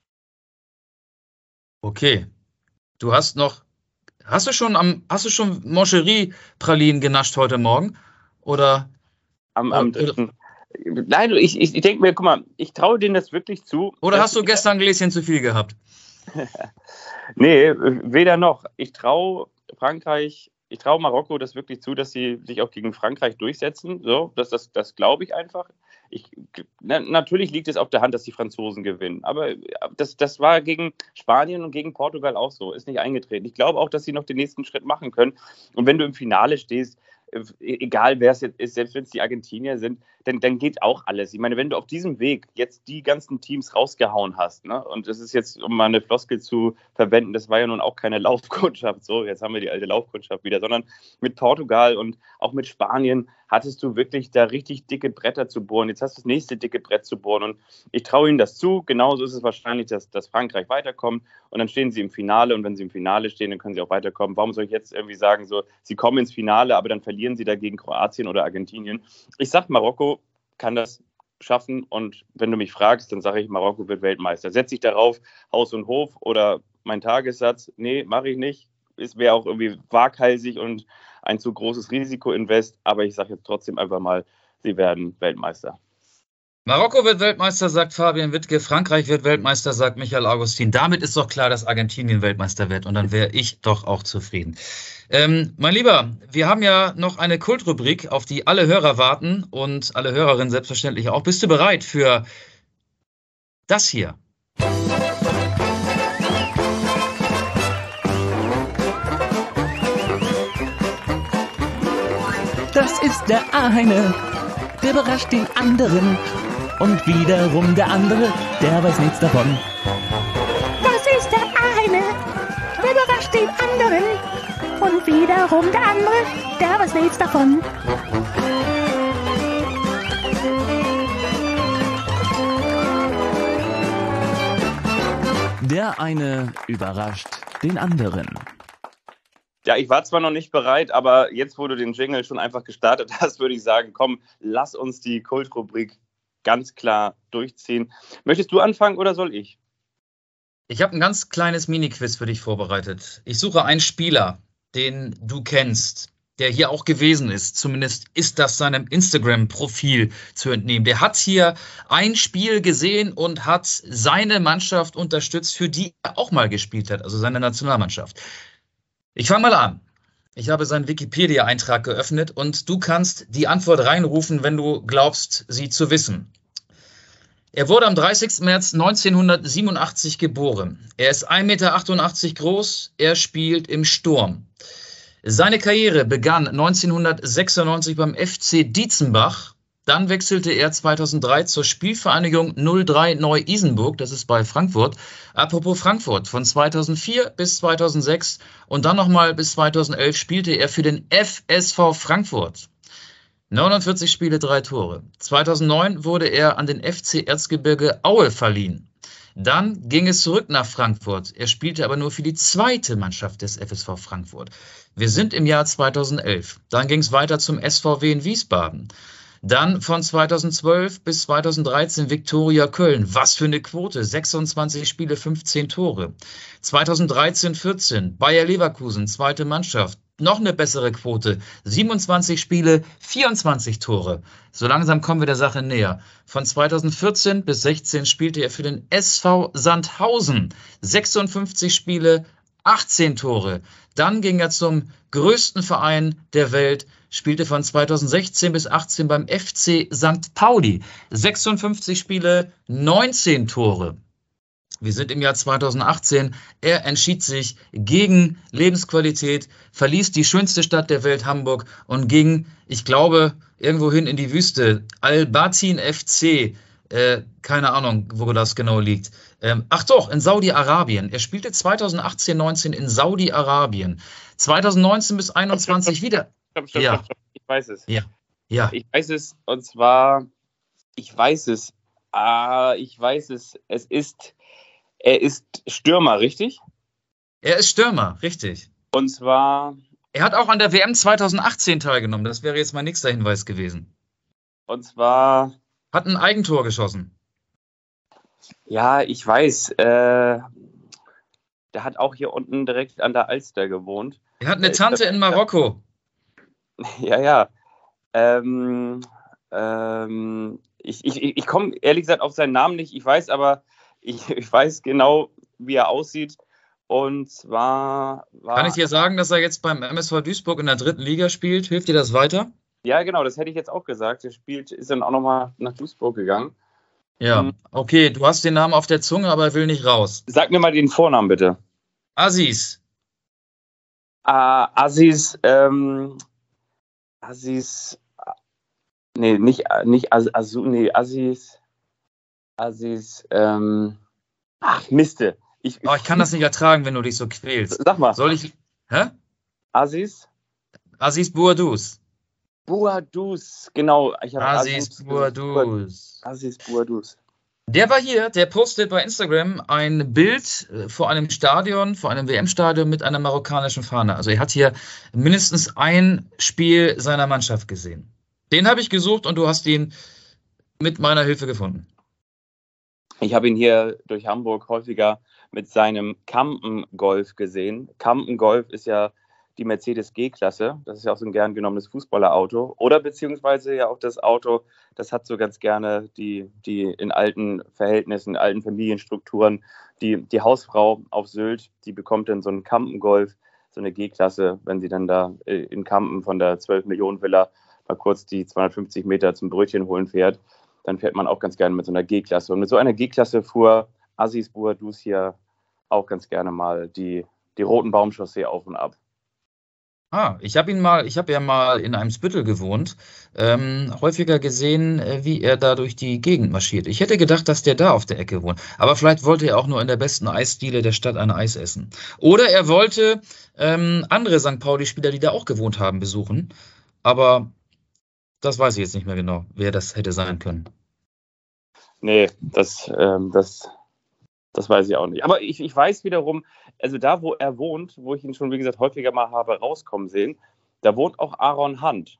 Okay. Du hast noch, hast du schon am, hast du schon Moncherie-Pralinen genascht heute Morgen? Oder? Am, am dritten. Nein, ich, ich, ich denke mir, guck mal, ich traue denen das wirklich zu. Oder hast du gestern ein Gläschen zu viel gehabt? Nee, weder noch. Ich traue Frankreich, ich traue Marokko das wirklich zu, dass sie sich auch gegen Frankreich durchsetzen. So, das, das, das glaube ich einfach. Ich, na, natürlich liegt es auf der Hand, dass die Franzosen gewinnen. Aber das, das war gegen Spanien und gegen Portugal auch so. Ist nicht eingetreten. Ich glaube auch, dass sie noch den nächsten Schritt machen können. Und wenn du im Finale stehst, egal wer es jetzt ist, selbst wenn es die Argentinier sind, dann, dann geht auch alles. Ich meine, wenn du auf diesem Weg jetzt die ganzen Teams rausgehauen hast, ne, und das ist jetzt, um mal eine Floskel zu verwenden, das war ja nun auch keine Laufkundschaft, so, jetzt haben wir die alte Laufkundschaft wieder, sondern mit Portugal und auch mit Spanien hattest du wirklich da richtig dicke Bretter zu bohren. Jetzt hast du das nächste dicke Brett zu bohren und ich traue ihnen das zu. Genauso ist es wahrscheinlich, dass, dass Frankreich weiterkommt und dann stehen sie im Finale und wenn sie im Finale stehen, dann können sie auch weiterkommen. Warum soll ich jetzt irgendwie sagen, so, sie kommen ins Finale, aber dann verlieren sie dagegen Kroatien oder Argentinien? Ich sag, Marokko kann das schaffen und wenn du mich fragst, dann sage ich, Marokko wird Weltmeister. Setze ich darauf Haus und Hof oder mein Tagessatz? Nee, mache ich nicht. Es wäre auch irgendwie waghalsig und ein zu großes Risiko-Invest, aber ich sage jetzt trotzdem einfach mal, sie werden Weltmeister. Marokko wird Weltmeister, sagt Fabian Wittke. Frankreich wird Weltmeister, sagt Michael Augustin. Damit ist doch klar, dass Argentinien Weltmeister wird. Und dann wäre ich doch auch zufrieden. Ähm, mein Lieber, wir haben ja noch eine Kultrubrik, auf die alle Hörer warten und alle Hörerinnen selbstverständlich auch. Bist du bereit für das hier? Das ist der eine, der überrascht den anderen. Und wiederum der andere, der weiß nichts davon. Das ist der eine, der überrascht den anderen. Und wiederum der andere, der weiß nichts davon. Der eine überrascht den anderen. Ja, ich war zwar noch nicht bereit, aber jetzt, wo du den Jingle schon einfach gestartet hast, würde ich sagen, komm, lass uns die Kultrubrik ganz klar durchziehen. Möchtest du anfangen oder soll ich? Ich habe ein ganz kleines Mini-Quiz für dich vorbereitet. Ich suche einen Spieler, den du kennst, der hier auch gewesen ist. Zumindest ist das seinem Instagram-Profil zu entnehmen. Der hat hier ein Spiel gesehen und hat seine Mannschaft unterstützt, für die er auch mal gespielt hat, also seine Nationalmannschaft. Ich fange mal an. Ich habe seinen Wikipedia-Eintrag geöffnet und du kannst die Antwort reinrufen, wenn du glaubst, sie zu wissen. Er wurde am dreißigsten März neunzehnhundertsiebenundachtzig geboren. Er ist ein Meter achtundachtzig groß. Er spielt im Sturm. Seine Karriere begann neunzehnhundertsechsundneunzig beim F C Dietzenbach Dann wechselte er zweitausenddrei zur Spielvereinigung null drei Neu-Isenburg, das ist bei Frankfurt. Apropos Frankfurt, von zweitausendvier bis zweitausendsechs und dann nochmal bis zweitausendelf spielte er für den F S V Frankfurt. neunundvierzig Spiele, drei Tore. zweitausendneun wurde er an den F C Erzgebirge Aue verliehen. Dann ging es zurück nach Frankfurt. Er spielte aber nur für die zweite Mannschaft des F S V Frankfurt. Wir sind im Jahr zweitausendelf. Dann ging es weiter zum S V W in Wiesbaden. Dann von zweitausendzwölf bis zweitausenddreizehn Viktoria Köln. Was für eine Quote. sechsundzwanzig Spiele, fünfzehn Tore. zweitausenddreizehn vierzehn Bayer Leverkusen, zweite Mannschaft. Noch eine bessere Quote. siebenundzwanzig Spiele, vierundzwanzig Tore. So langsam kommen wir der Sache näher. Von zweitausendvierzehn bis sechzehn spielte er für den S V Sandhausen. sechsundfünfzig Spiele, achtzehn Tore. Dann ging er zum größten Verein der Welt, spielte von zweitausendsechzehn bis achtzehn beim F C Sankt Pauli. sechsundfünfzig Spiele, neunzehn Tore. Wir sind im Jahr zweitausendachtzehn. Er entschied sich gegen Lebensqualität, verließ die schönste Stadt der Welt, Hamburg, und ging, ich glaube, irgendwohin in die Wüste. Al-Batin F C, äh, keine Ahnung, wo das genau liegt. Ähm, ach doch, in Saudi-Arabien. Er spielte zweitausendachtzehn neunzehn in Saudi-Arabien. zweitausendneunzehn bis einundzwanzig wieder. Stopp, stopp, Ja. stopp, stopp. Ich weiß es. Ja, ja. Ich weiß es, und zwar, ich weiß es. Ah, ich weiß es. Es ist, er ist Stürmer, richtig? Er ist Stürmer, richtig. Und zwar, Er hat auch an der W M zweitausendachtzehn teilgenommen. Das wäre jetzt mein nächster Hinweis gewesen. und zwar, Hat ein Eigentor geschossen. ja, ich weiß, äh, der hat auch hier unten direkt an der Alster gewohnt. Er hat eine Tante in Marokko. Ja, ja. Ähm, ähm, ich ich, ich komme ehrlich gesagt auf seinen Namen nicht. Ich weiß aber, ich, ich weiß genau, wie er aussieht. Und zwar war. Kann ich dir sagen, dass er jetzt beim M S V Duisburg in der dritten Liga spielt? Hilft dir das weiter? Ja, genau, das hätte ich jetzt auch gesagt. Der spielt, ist dann auch nochmal nach Duisburg gegangen. Ja. Mhm. Okay, du hast den Namen auf der Zunge, aber er will nicht raus. Sag mir mal den Vornamen bitte. Aziz. Ah, Aziz, ähm, Aziz, nee, nicht, nicht Azu, nee, Aziz, Aziz, ähm, ach, Miste. Ich, Oh, ich kann das nicht ertragen, wenn du dich so quälst. Sag mal, Soll ich. Hä? Aziz? Aziz Bouadouz. Bouadouz, genau. Ich habe Aziz Bouadouz. Aziz Bouadouz. Der war hier, der postet bei Instagram ein Bild äh, vor einem Stadion, vor einem W M-Stadion mit einer marokkanischen Fahne. Also er hat hier mindestens ein Spiel seiner Mannschaft gesehen. Den habe ich gesucht und du hast ihn mit meiner Hilfe gefunden. Ich habe ihn hier durch Hamburg häufiger mit seinem Campen Golf gesehen. Campen Golf ist ja die Mercedes G-Klasse. Das ist ja auch so ein gern genommenes Fußballerauto. Oder beziehungsweise ja auch das Auto, das hat so ganz gerne die, die in alten Verhältnissen, in alten Familienstrukturen, die, die Hausfrau auf Sylt, die bekommt dann so einen Campen Golf, so eine G-Klasse, wenn sie dann da in Campen von der zwölf Millionen Villa mal kurz die zweihundertfünfzig Meter zum Brötchen holen fährt. Dann fährt man auch ganz gerne mit so einer G-Klasse. Und mit so einer G-Klasse fuhr Aziz Bouadouz hier auch ganz gerne mal die, die Roten Baumchaussee auf und ab. Ah, ich habe ihn mal, ich habe ja mal in einem Spüttel gewohnt, ähm, häufiger gesehen, äh, wie er da durch die Gegend marschiert. Ich hätte gedacht, dass der da auf der Ecke wohnt. Aber vielleicht wollte er auch nur in der besten Eisdiele der Stadt ein Eis essen. Oder er wollte ähm, andere Sankt Pauli-Spieler, die da auch gewohnt haben, besuchen. Aber das weiß ich jetzt nicht mehr genau, wer das hätte sein können. Nee, das, ähm, das, das weiß ich auch nicht. Aber ich, ich weiß wiederum, also da, wo er wohnt, wo ich ihn schon, wie gesagt, häufiger mal habe rauskommen sehen, da wohnt auch Aaron Hunt.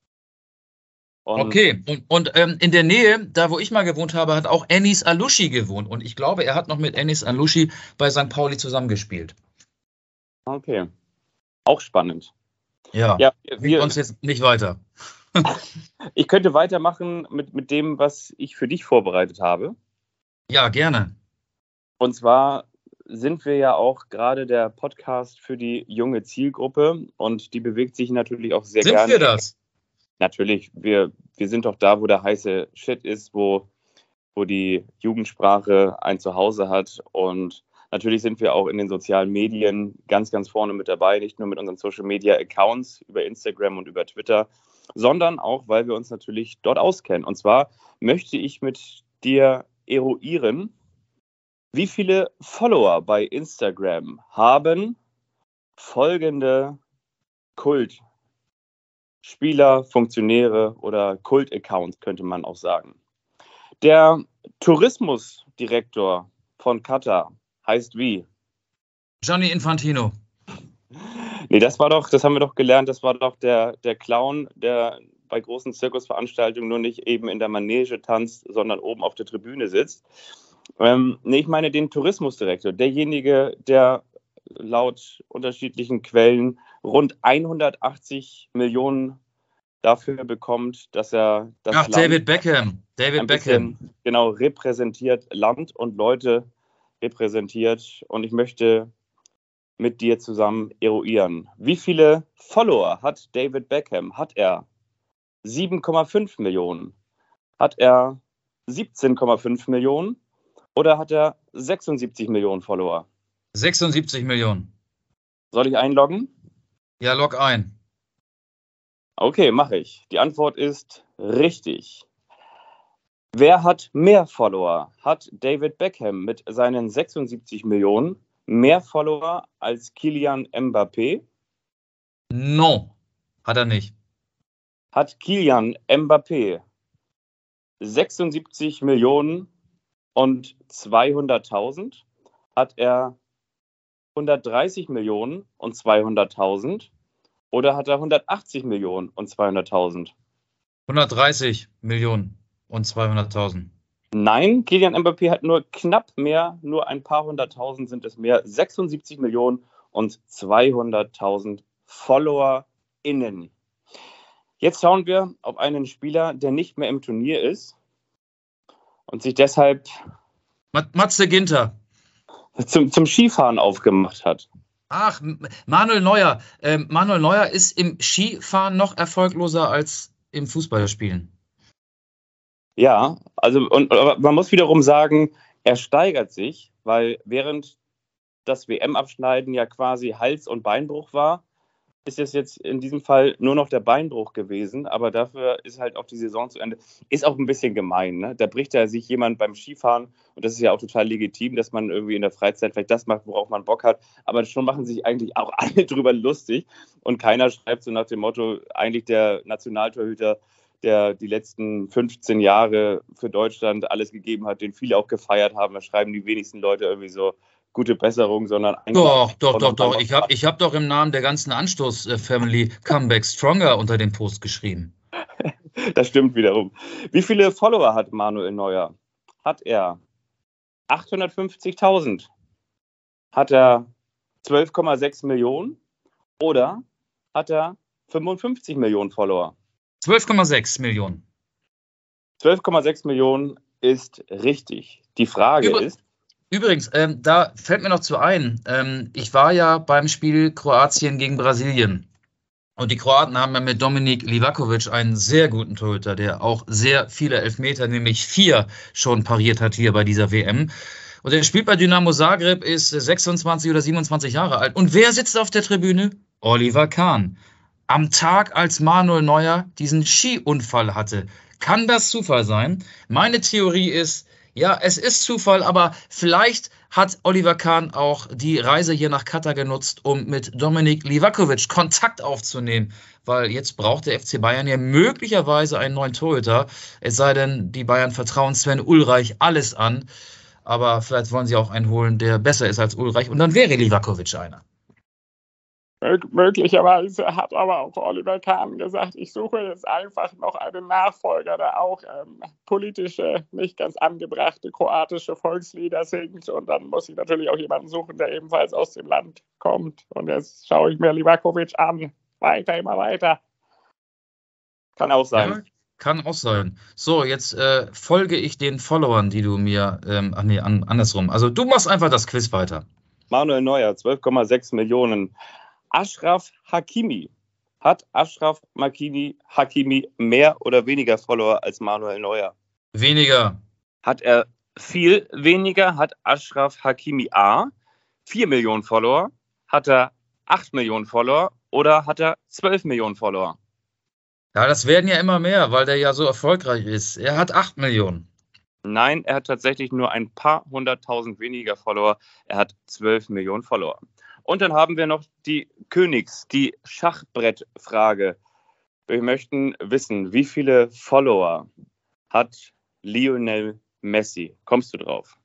Und Okay, und, und ähm, in der Nähe, da wo ich mal gewohnt habe, hat auch Enis Alushi gewohnt. Und ich glaube, er hat noch mit Enis Alushi bei Sankt Pauli zusammengespielt. Okay, auch spannend. Ja, Ja, bringt wir, uns jetzt nicht weiter. ich könnte weitermachen mit, mit dem, was ich für dich vorbereitet habe. Ja, gerne. Und zwar sind wir ja auch gerade der Podcast für die junge Zielgruppe und die bewegt sich natürlich auch sehr Sind gerne. wir das? Natürlich, wir, wir sind doch da, wo der heiße Shit ist, wo, wo die Jugendsprache ein Zuhause hat. Und natürlich sind wir auch in den sozialen Medien ganz, ganz vorne mit dabei, nicht nur mit unseren Social Media Accounts über Instagram und über Twitter, sondern auch, weil wir uns natürlich dort auskennen. Und zwar möchte ich mit dir eruieren, wie viele Follower bei Instagram haben folgende Kultspieler, Funktionäre oder Kult-Accounts, könnte man auch sagen. Der Tourismusdirektor von Katar heißt wie? Gianni Infantino. Nee, das war doch, das haben wir doch gelernt, das war doch der, der Clown, der bei großen Zirkusveranstaltungen nur nicht eben in der Manege tanzt, sondern oben auf der Tribüne sitzt. Ähm, nee, ich meine den Tourismusdirektor, derjenige, der laut unterschiedlichen Quellen rund hundertachtzig Millionen dafür bekommt, dass er das Ach, Land David Beckham. David ein Beckham. bisschen, genau, repräsentiert, Land und Leute repräsentiert. Und ich möchte mit dir zusammen eruieren. Wie viele Follower hat David Beckham? Hat er sieben Komma fünf Millionen? Hat er siebzehn Komma fünf Millionen? Oder hat er sechsundsiebzig Millionen Follower? sechsundsiebzig Millionen. Soll ich einloggen? Ja, log ein. Okay, mache ich. Die Antwort ist richtig. Wer hat mehr Follower? Hat David Beckham mit seinen sechsundsiebzig Millionen mehr Follower als Kylian Mbappé? No, hat er nicht. Hat Kylian Mbappé sechsundsiebzig Millionen und zweihunderttausend? Hat er hundertdreißig Millionen und zweihunderttausend? Oder hat er hundertachtzig Millionen und zweihunderttausend? hundertdreißig Millionen und zweihunderttausend. Nein, Kylian Mbappé hat nur knapp mehr, nur ein paar hunderttausend sind es mehr, sechsundsiebzig Millionen und zweihunderttausend FollowerInnen. Jetzt schauen wir auf einen Spieler, der nicht mehr im Turnier ist und sich deshalb Matze Ginter. zum, zum Skifahren aufgemacht hat. Ach, Manuel Neuer. Ähm, Manuel Neuer ist im Skifahren noch erfolgloser als im Fußballspielen. Ja, also und aber man muss wiederum sagen, er steigert sich, weil während das W M-Abschneiden ja quasi Hals- und Beinbruch war, ist es jetzt in diesem Fall nur noch der Beinbruch gewesen, aber dafür ist halt auch die Saison zu Ende. Ist auch ein bisschen gemein, ne? Da bricht ja sich jemand beim Skifahren und das ist ja auch total legitim, dass man irgendwie in der Freizeit vielleicht das macht, worauf man Bock hat, aber schon machen sich eigentlich auch alle drüber lustig und keiner schreibt so nach dem Motto, eigentlich der Nationaltorhüter, der die letzten fünfzehn Jahre für Deutschland alles gegeben hat, den viele auch gefeiert haben, da schreiben die wenigsten Leute irgendwie so gute Besserung, sondern eigentlich... Doch, doch, doch, doch. Ich habe ich hab doch im Namen der ganzen Anstoß-Family Comeback Stronger unter dem Post geschrieben. Das stimmt wiederum. Wie viele Follower hat Manuel Neuer? Hat er achthundertfünfzigtausend? Hat er zwölf Komma sechs Millionen? Oder hat er fünfundfünfzig Millionen Follower? zwölf Komma sechs Millionen. zwölf Komma sechs Millionen ist richtig. Die Frage Über ist... Übrigens, ähm, da fällt mir noch zu ein, ähm, ich war ja beim Spiel Kroatien gegen Brasilien und die Kroaten haben ja mit Dominik Livakovic einen sehr guten Torhüter, der auch sehr viele Elfmeter, nämlich vier, schon pariert hat hier bei dieser W M. Und der spielt bei Dynamo Zagreb, ist sechsundzwanzig oder siebenundzwanzig Jahre alt. Und wer sitzt auf der Tribüne? Oliver Kahn. Am Tag, als Manuel Neuer diesen Skiunfall hatte. Kann das Zufall sein? Meine Theorie ist, ja, es ist Zufall, aber vielleicht hat Oliver Kahn auch die Reise hier nach Katar genutzt, um mit Dominik Livakovic Kontakt aufzunehmen, weil jetzt braucht der F C Bayern ja möglicherweise einen neuen Torhüter, es sei denn, die Bayern vertrauen Sven Ulreich alles an, aber vielleicht wollen sie auch einen holen, der besser ist als Ulreich und dann wäre Livakovic einer. Möglicherweise hat aber auch Oliver Kahn gesagt, ich suche jetzt einfach noch einen Nachfolger, der auch ähm, politische, nicht ganz angebrachte kroatische Volkslieder singt. Und dann muss ich natürlich auch jemanden suchen, der ebenfalls aus dem Land kommt. Und jetzt schaue ich mir Livakovic an. Weiter, immer weiter. Kann auch sein. Ja, kann auch sein. So, jetzt äh, folge ich den Followern, die du mir, ähm, ach nee, an, andersrum. Also du machst einfach das Quiz weiter. Manuel Neuer, zwölf Komma sechs Millionen. Achraf Hakimi. Hat Achraf Hakimi, Hakimi mehr oder weniger Follower als Manuel Neuer? Weniger. Hat er viel weniger? Hat Achraf Hakimi A vier Millionen Follower? Hat er acht Millionen Follower? Oder hat er zwölf Millionen Follower? Ja, das werden ja immer mehr, weil der ja so erfolgreich ist. Er hat acht Millionen. Nein, er hat tatsächlich nur ein paar hunderttausend weniger Follower. Er hat zwölf Millionen Follower. Und dann haben wir noch die Königs-, die Schachbrettfrage. Wir möchten wissen, wie viele Follower hat Lionel Messi? Kommst du drauf?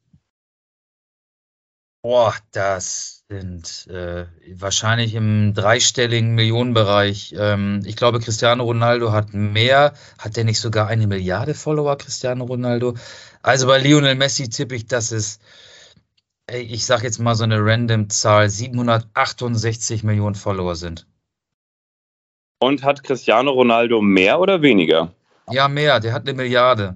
Boah, das sind äh, wahrscheinlich im dreistelligen Millionenbereich. Ähm, ich glaube, Cristiano Ronaldo hat mehr. Hat der nicht sogar eine Milliarde Follower, Cristiano Ronaldo? Also bei Lionel Messi tippe ich, dass es, ey, ich sage jetzt mal so eine random Zahl, siebenhundertachtundsechzig Millionen Follower sind. Und hat Cristiano Ronaldo mehr oder weniger? Ja, mehr. Der hat eine Milliarde.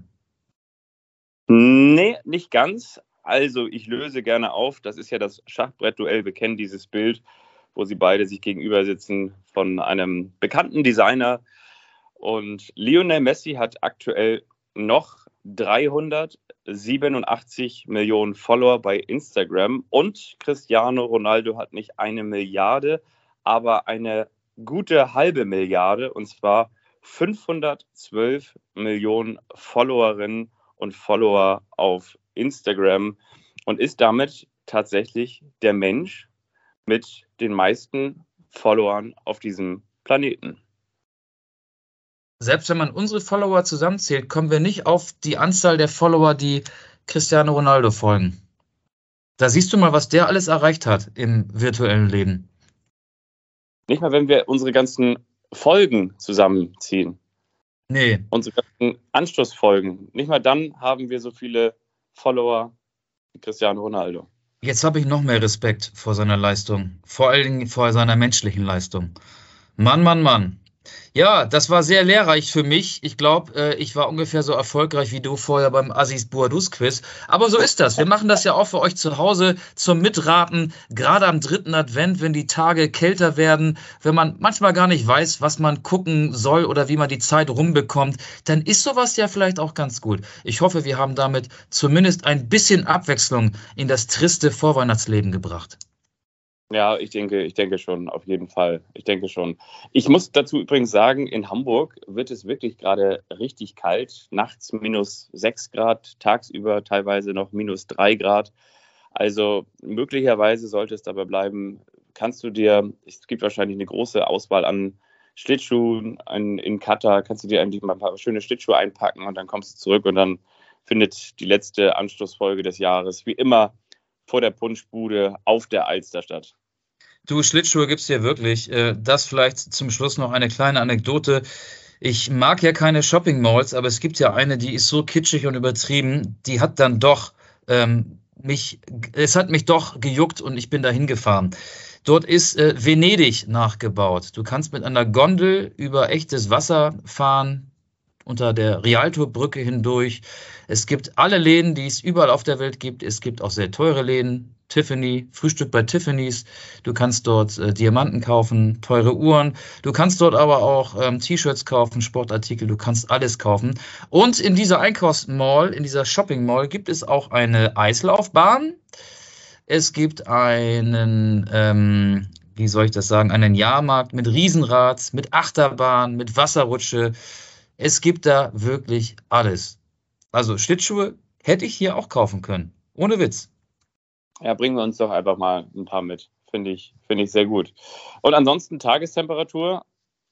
Nee, nicht ganz. Also ich löse gerne auf. Das ist ja das Schachbrettduell. Wir kennen dieses Bild, wo sie beide sich gegenüber sitzen von einem bekannten Designer. Und Lionel Messi hat aktuell noch dreihundertsiebenundachtzig Millionen Follower bei Instagram. Und Cristiano Ronaldo hat nicht eine Milliarde, aber eine gute halbe Milliarde. Und zwar fünfhundertzwölf Millionen Followerinnen und Follower auf Instagram und ist damit tatsächlich der Mensch mit den meisten Followern auf diesem Planeten. Selbst wenn man unsere Follower zusammenzählt, kommen wir nicht auf die Anzahl der Follower, die Cristiano Ronaldo folgen. Da siehst du mal, was der alles erreicht hat im virtuellen Leben. Nicht mal, wenn wir unsere ganzen Folgen zusammenziehen. Nee. Unsere ganzen Anschlussfolgen. Nicht mal dann haben wir so viele Follower wie Cristiano Ronaldo. Jetzt habe ich noch mehr Respekt vor seiner Leistung. Vor allen Dingen vor seiner menschlichen Leistung. Mann, Mann, Mann. Ja, das war sehr lehrreich für mich. Ich glaube, ich war ungefähr so erfolgreich wie du vorher beim Aziz Bouadouz Quiz. Aber so ist das. Wir machen das ja auch für euch zu Hause zum Mitraten. Gerade am dritten Advent, wenn die Tage kälter werden, wenn man manchmal gar nicht weiß, was man gucken soll oder wie man die Zeit rumbekommt, dann ist sowas ja vielleicht auch ganz gut. Ich hoffe, wir haben damit zumindest ein bisschen Abwechslung in das triste Vorweihnachtsleben gebracht. Ja, ich denke, ich denke schon, auf jeden Fall. Ich denke schon. Ich muss dazu übrigens sagen, in Hamburg wird es wirklich gerade richtig kalt. Nachts minus sechs Grad, tagsüber teilweise noch minus drei Grad. Also möglicherweise sollte es dabei bleiben, kannst du dir, es gibt wahrscheinlich eine große Auswahl an Schlittschuhen in, in Katar, kannst du dir eigentlich mal ein paar schöne Schlittschuhe einpacken und dann kommst du zurück und dann findet die letzte Anschlussfolge des Jahres wie immer vor der Punschbude auf der Alster statt. Du, Schlittschuhe gibt's hier wirklich. Das vielleicht zum Schluss noch eine kleine Anekdote. Ich mag ja keine Shopping-Malls, aber es gibt ja eine, die ist so kitschig und übertrieben. Die hat dann doch ähm, mich, es hat mich doch gejuckt und ich bin da hingefahren. Dort ist äh, Venedig nachgebaut. Du kannst mit einer Gondel über echtes Wasser fahren, unter der Rialto-Brücke hindurch. Es gibt alle Läden, die es überall auf der Welt gibt. Es gibt auch sehr teure Läden. Tiffany, Frühstück bei Tiffany's. Du kannst dort äh, Diamanten kaufen, teure Uhren. Du kannst dort aber auch ähm, T-Shirts kaufen, Sportartikel. Du kannst alles kaufen. Und in dieser Einkaufsmall, in dieser Shopping-Mall gibt es auch eine Eislaufbahn. Es gibt einen, ähm, wie soll ich das sagen, einen Jahrmarkt mit Riesenrad, mit Achterbahn, mit Wasserrutsche. Es gibt da wirklich alles. Also Schlittschuhe hätte ich hier auch kaufen können. Ohne Witz. Ja, bringen wir uns doch einfach mal ein paar mit. Finde ich, finde ich sehr gut. Und ansonsten Tagestemperatur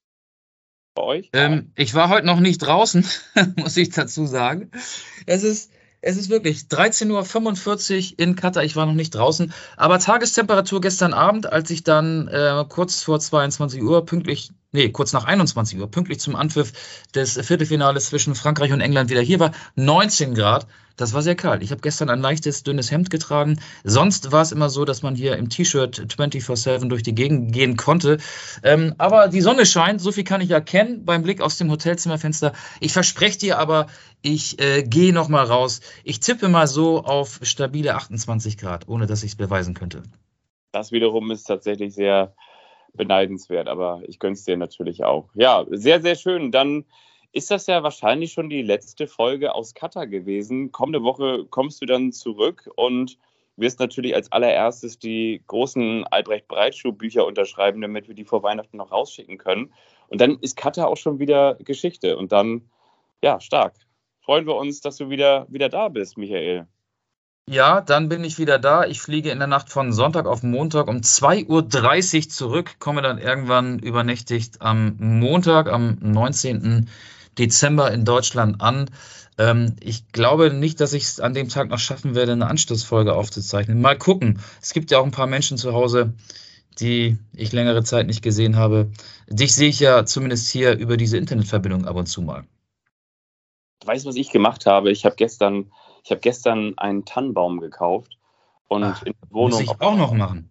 bei euch? Ähm, ich war heute noch nicht draußen, muss ich dazu sagen. Es ist, es ist wirklich dreizehn Uhr fünfundvierzig in Katar. Ich war noch nicht draußen. Aber Tagestemperatur gestern Abend, als ich dann äh, kurz vor zweiundzwanzig Uhr pünktlich, nee, kurz nach einundzwanzig Uhr, pünktlich zum Anpfiff des Viertelfinales zwischen Frankreich und England wieder hier war, neunzehn Grad. Das war sehr kalt. Ich habe gestern ein leichtes, dünnes Hemd getragen. Sonst war es immer so, dass man hier im T-Shirt vierundzwanzig sieben durch die Gegend gehen konnte. Ähm, aber die Sonne scheint, so viel kann ich erkennen beim Blick aus dem Hotelzimmerfenster. Ich verspreche dir aber, ich äh, gehe noch mal raus. Ich tippe mal so auf stabile achtundzwanzig Grad, ohne dass ich es beweisen könnte. Das wiederum ist tatsächlich sehr beneidenswert, aber ich gönne es dir natürlich auch. Ja, sehr, sehr schön. Dann ist das ja wahrscheinlich schon die letzte Folge aus Katar gewesen. Kommende Woche kommst du dann zurück und wirst natürlich als allererstes die großen Albrecht Breitschuh Bücher unterschreiben, damit wir die vor Weihnachten noch rausschicken können. Und dann ist Katar auch schon wieder Geschichte. Und dann, ja, stark. Freuen wir uns, dass du wieder, wieder da bist, Michael. Ja, dann bin ich wieder da. Ich fliege in der Nacht von Sonntag auf Montag um zwei Uhr dreißig zurück, komme dann irgendwann übernächtigt am Montag, am neunzehnten Dezember in Deutschland an. Ähm, ich glaube nicht, dass ich es an dem Tag noch schaffen werde, eine Anschlussfolge aufzuzeichnen. Mal gucken. Es gibt ja auch ein paar Menschen zu Hause, die ich längere Zeit nicht gesehen habe. Dich sehe ich ja zumindest hier über diese Internetverbindung ab und zu mal. Weißt du, was ich gemacht habe? Ich habe gestern, ich habe gestern einen Tannenbaum gekauft und Ach, in der Wohnung muss ich auch noch machen.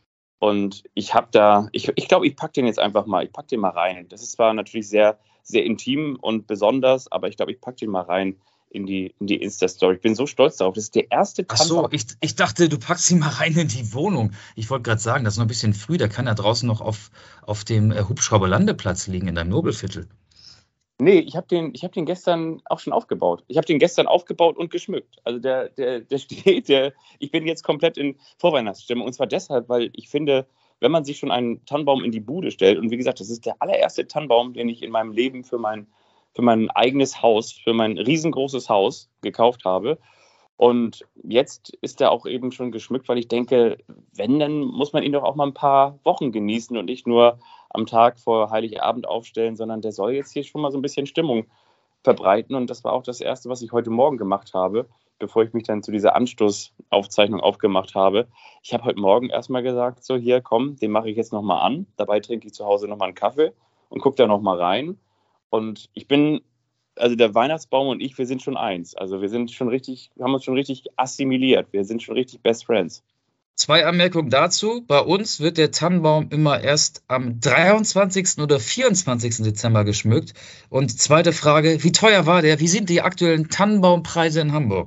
Und ich habe da, ich glaube, ich, glaub, ich packe den jetzt einfach mal, ich packe den mal rein. Das ist zwar natürlich sehr, sehr intim und besonders, aber ich glaube, ich packe den mal rein in die, in die Insta-Story. Ich bin so stolz darauf. Das ist der erste Ach so, ich, ich dachte, du packst ihn mal rein in die Wohnung. Ich wollte gerade sagen, das ist noch ein bisschen früh, der kann ja draußen noch auf, auf dem äh, Hubschrauberlandeplatz liegen in deinem Nobelviertel. Nee, ich habe den, ich hab den gestern auch schon aufgebaut. Ich habe den gestern aufgebaut und geschmückt. Also der, der, der steht, der, ich bin jetzt komplett in Vorweihnachtsstimmung. Und zwar deshalb, weil ich finde, wenn man sich schon einen Tannenbaum in die Bude stellt, und wie gesagt, das ist der allererste Tannenbaum, den ich in meinem Leben für mein, für mein eigenes Haus, für mein riesengroßes Haus gekauft habe. Und jetzt ist er auch eben schon geschmückt, weil ich denke, wenn, dann muss man ihn doch auch mal ein paar Wochen genießen und nicht nur am Tag vor Heiligabend aufstellen, sondern der soll jetzt hier schon mal so ein bisschen Stimmung verbreiten. Und das war auch das Erste, was ich heute Morgen gemacht habe, bevor ich mich dann zu dieser Anstoßaufzeichnung aufgemacht habe. Ich habe heute Morgen erstmal gesagt, so hier, komm, den mache ich jetzt nochmal an. Dabei trinke ich zu Hause nochmal einen Kaffee und gucke da nochmal rein. Und ich bin, also der Weihnachtsbaum und ich, wir sind schon eins. Also wir sind schon richtig, haben uns schon richtig assimiliert. Wir sind schon richtig Best Friends. Zwei Anmerkungen dazu. Bei uns wird der Tannenbaum immer erst am dreiundzwanzigsten oder vierundzwanzigsten Dezember geschmückt. Und zweite Frage, wie teuer war der? Wie sind die aktuellen Tannenbaumpreise in Hamburg?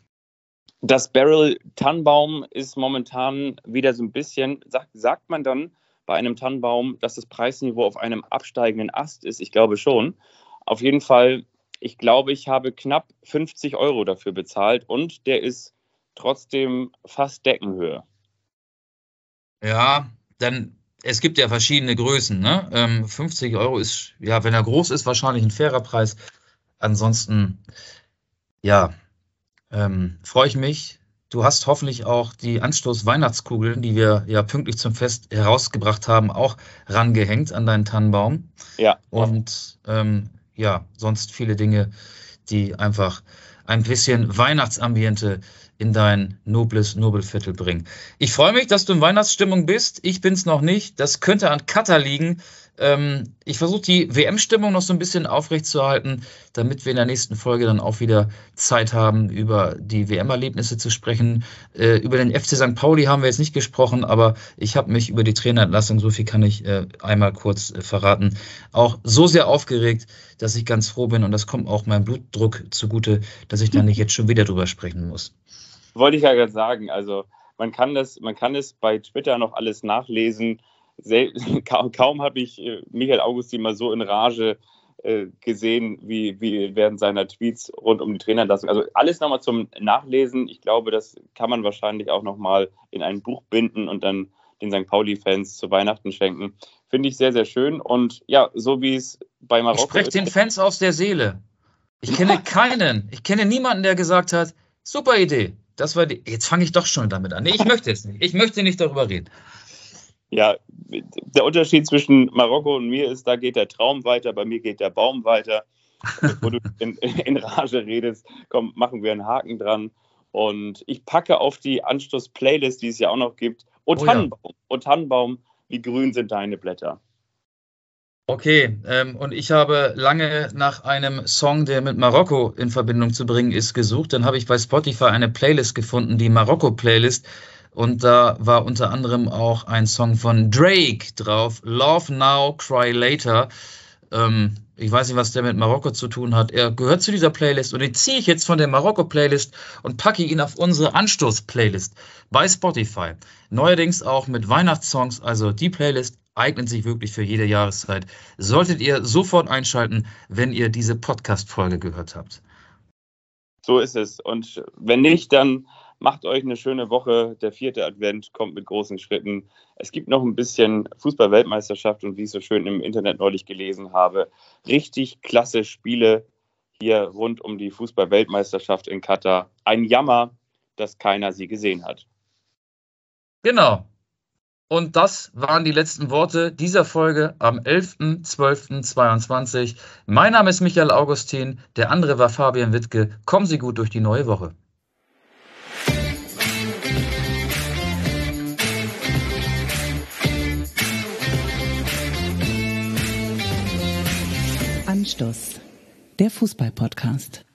Das Barrel Tannenbaum ist momentan wieder so ein bisschen, sagt, sagt man dann bei einem Tannenbaum, dass das Preisniveau auf einem absteigenden Ast ist? Ich glaube schon. Auf jeden Fall, ich glaube, ich habe knapp fünfzig Euro dafür bezahlt und der ist trotzdem fast Deckenhöhe. Ja, dann, es gibt ja verschiedene Größen, ne? Ähm, fünfzig Euro ist, ja, wenn er groß ist, wahrscheinlich ein fairer Preis. Ansonsten, ja, ähm, freue ich mich. Du hast hoffentlich auch die Anstoß-Weihnachtskugeln, die wir ja pünktlich zum Fest herausgebracht haben, auch rangehängt an deinen Tannenbaum. Ja. Und ähm, ja, sonst viele Dinge, die einfach ein bisschen Weihnachtsambiente in dein nobles Nobelviertel bringen. Ich freue mich, dass du in Weihnachtsstimmung bist. Ich bin es noch nicht. Das könnte an Katar liegen. Ähm, ich versuche die W M-Stimmung noch so ein bisschen aufrechtzuerhalten, damit wir in der nächsten Folge dann auch wieder Zeit haben, über die W M-Erlebnisse zu sprechen. Äh, über den F C Sankt Pauli haben wir jetzt nicht gesprochen, aber ich habe mich über die Trainerentlassung, so viel kann ich äh, einmal kurz äh, verraten, auch so sehr aufgeregt, dass ich ganz froh bin und das kommt auch meinem Blutdruck zugute, dass ich da nicht jetzt schon wieder drüber sprechen muss. Wollte ich ja gerade sagen, also man kann das, man kann es bei Twitter noch alles nachlesen. Sel- kaum, kaum habe ich äh, Michael Augustin mal so in Rage äh, gesehen, wie, wie während seiner Tweets rund um die Trainerentlassung. Also alles nochmal zum Nachlesen. Ich glaube, das kann man wahrscheinlich auch nochmal in ein Buch binden und dann den Sankt Pauli-Fans zu Weihnachten schenken. Finde ich sehr, sehr schön. Und ja, so wie es bei Marokko Ich spreche den Fans aus der Seele. Ich kenne keinen, ich kenne niemanden, der gesagt hat, super Idee. Das war die. Jetzt fange ich doch schon damit an. Nee, ich möchte jetzt nicht. Ich möchte nicht darüber reden. Ja, der Unterschied zwischen Marokko und mir ist, da geht der Traum weiter, bei mir geht der Baum weiter. Wo du in, in Rage redest, komm, machen wir einen Haken dran. Und ich packe auf die Anstoß-Playlist, die es ja auch noch gibt. O Tannenbaum, oh ja. O Tannenbaum, wie grün sind deine Blätter? Okay, ähm, und ich habe lange nach einem Song, der mit Marokko in Verbindung zu bringen ist, gesucht. Dann habe ich bei Spotify eine Playlist gefunden, die Marokko-Playlist. Und da war unter anderem auch ein Song von Drake drauf, Love Now, Cry Later. Ähm, ich weiß nicht, was der mit Marokko zu tun hat. Er gehört zu dieser Playlist und den ziehe ich jetzt von der Marokko-Playlist und packe ihn auf unsere Anstoß-Playlist bei Spotify. Neuerdings auch mit Weihnachtssongs, also die Playlist eignet sich wirklich für jede Jahreszeit. Solltet ihr sofort einschalten, wenn ihr diese Podcast-Folge gehört habt. So ist es. Und wenn nicht, dann Macht euch eine schöne Woche. Der vierte Advent kommt mit großen Schritten. Es gibt noch ein bisschen Fußball-Weltmeisterschaft und wie ich so schön im Internet neulich gelesen habe, richtig klasse Spiele hier rund um die Fußball-Weltmeisterschaft in Katar. Ein Jammer, dass keiner sie gesehen hat. Genau. Und das waren die letzten Worte dieser Folge am elften zwölften zweiundzwanzig. Mein Name ist Michael Augustin, der andere war Fabian Wittke. Kommen Sie gut durch die neue Woche. Anstoß, der Fußball-Podcast.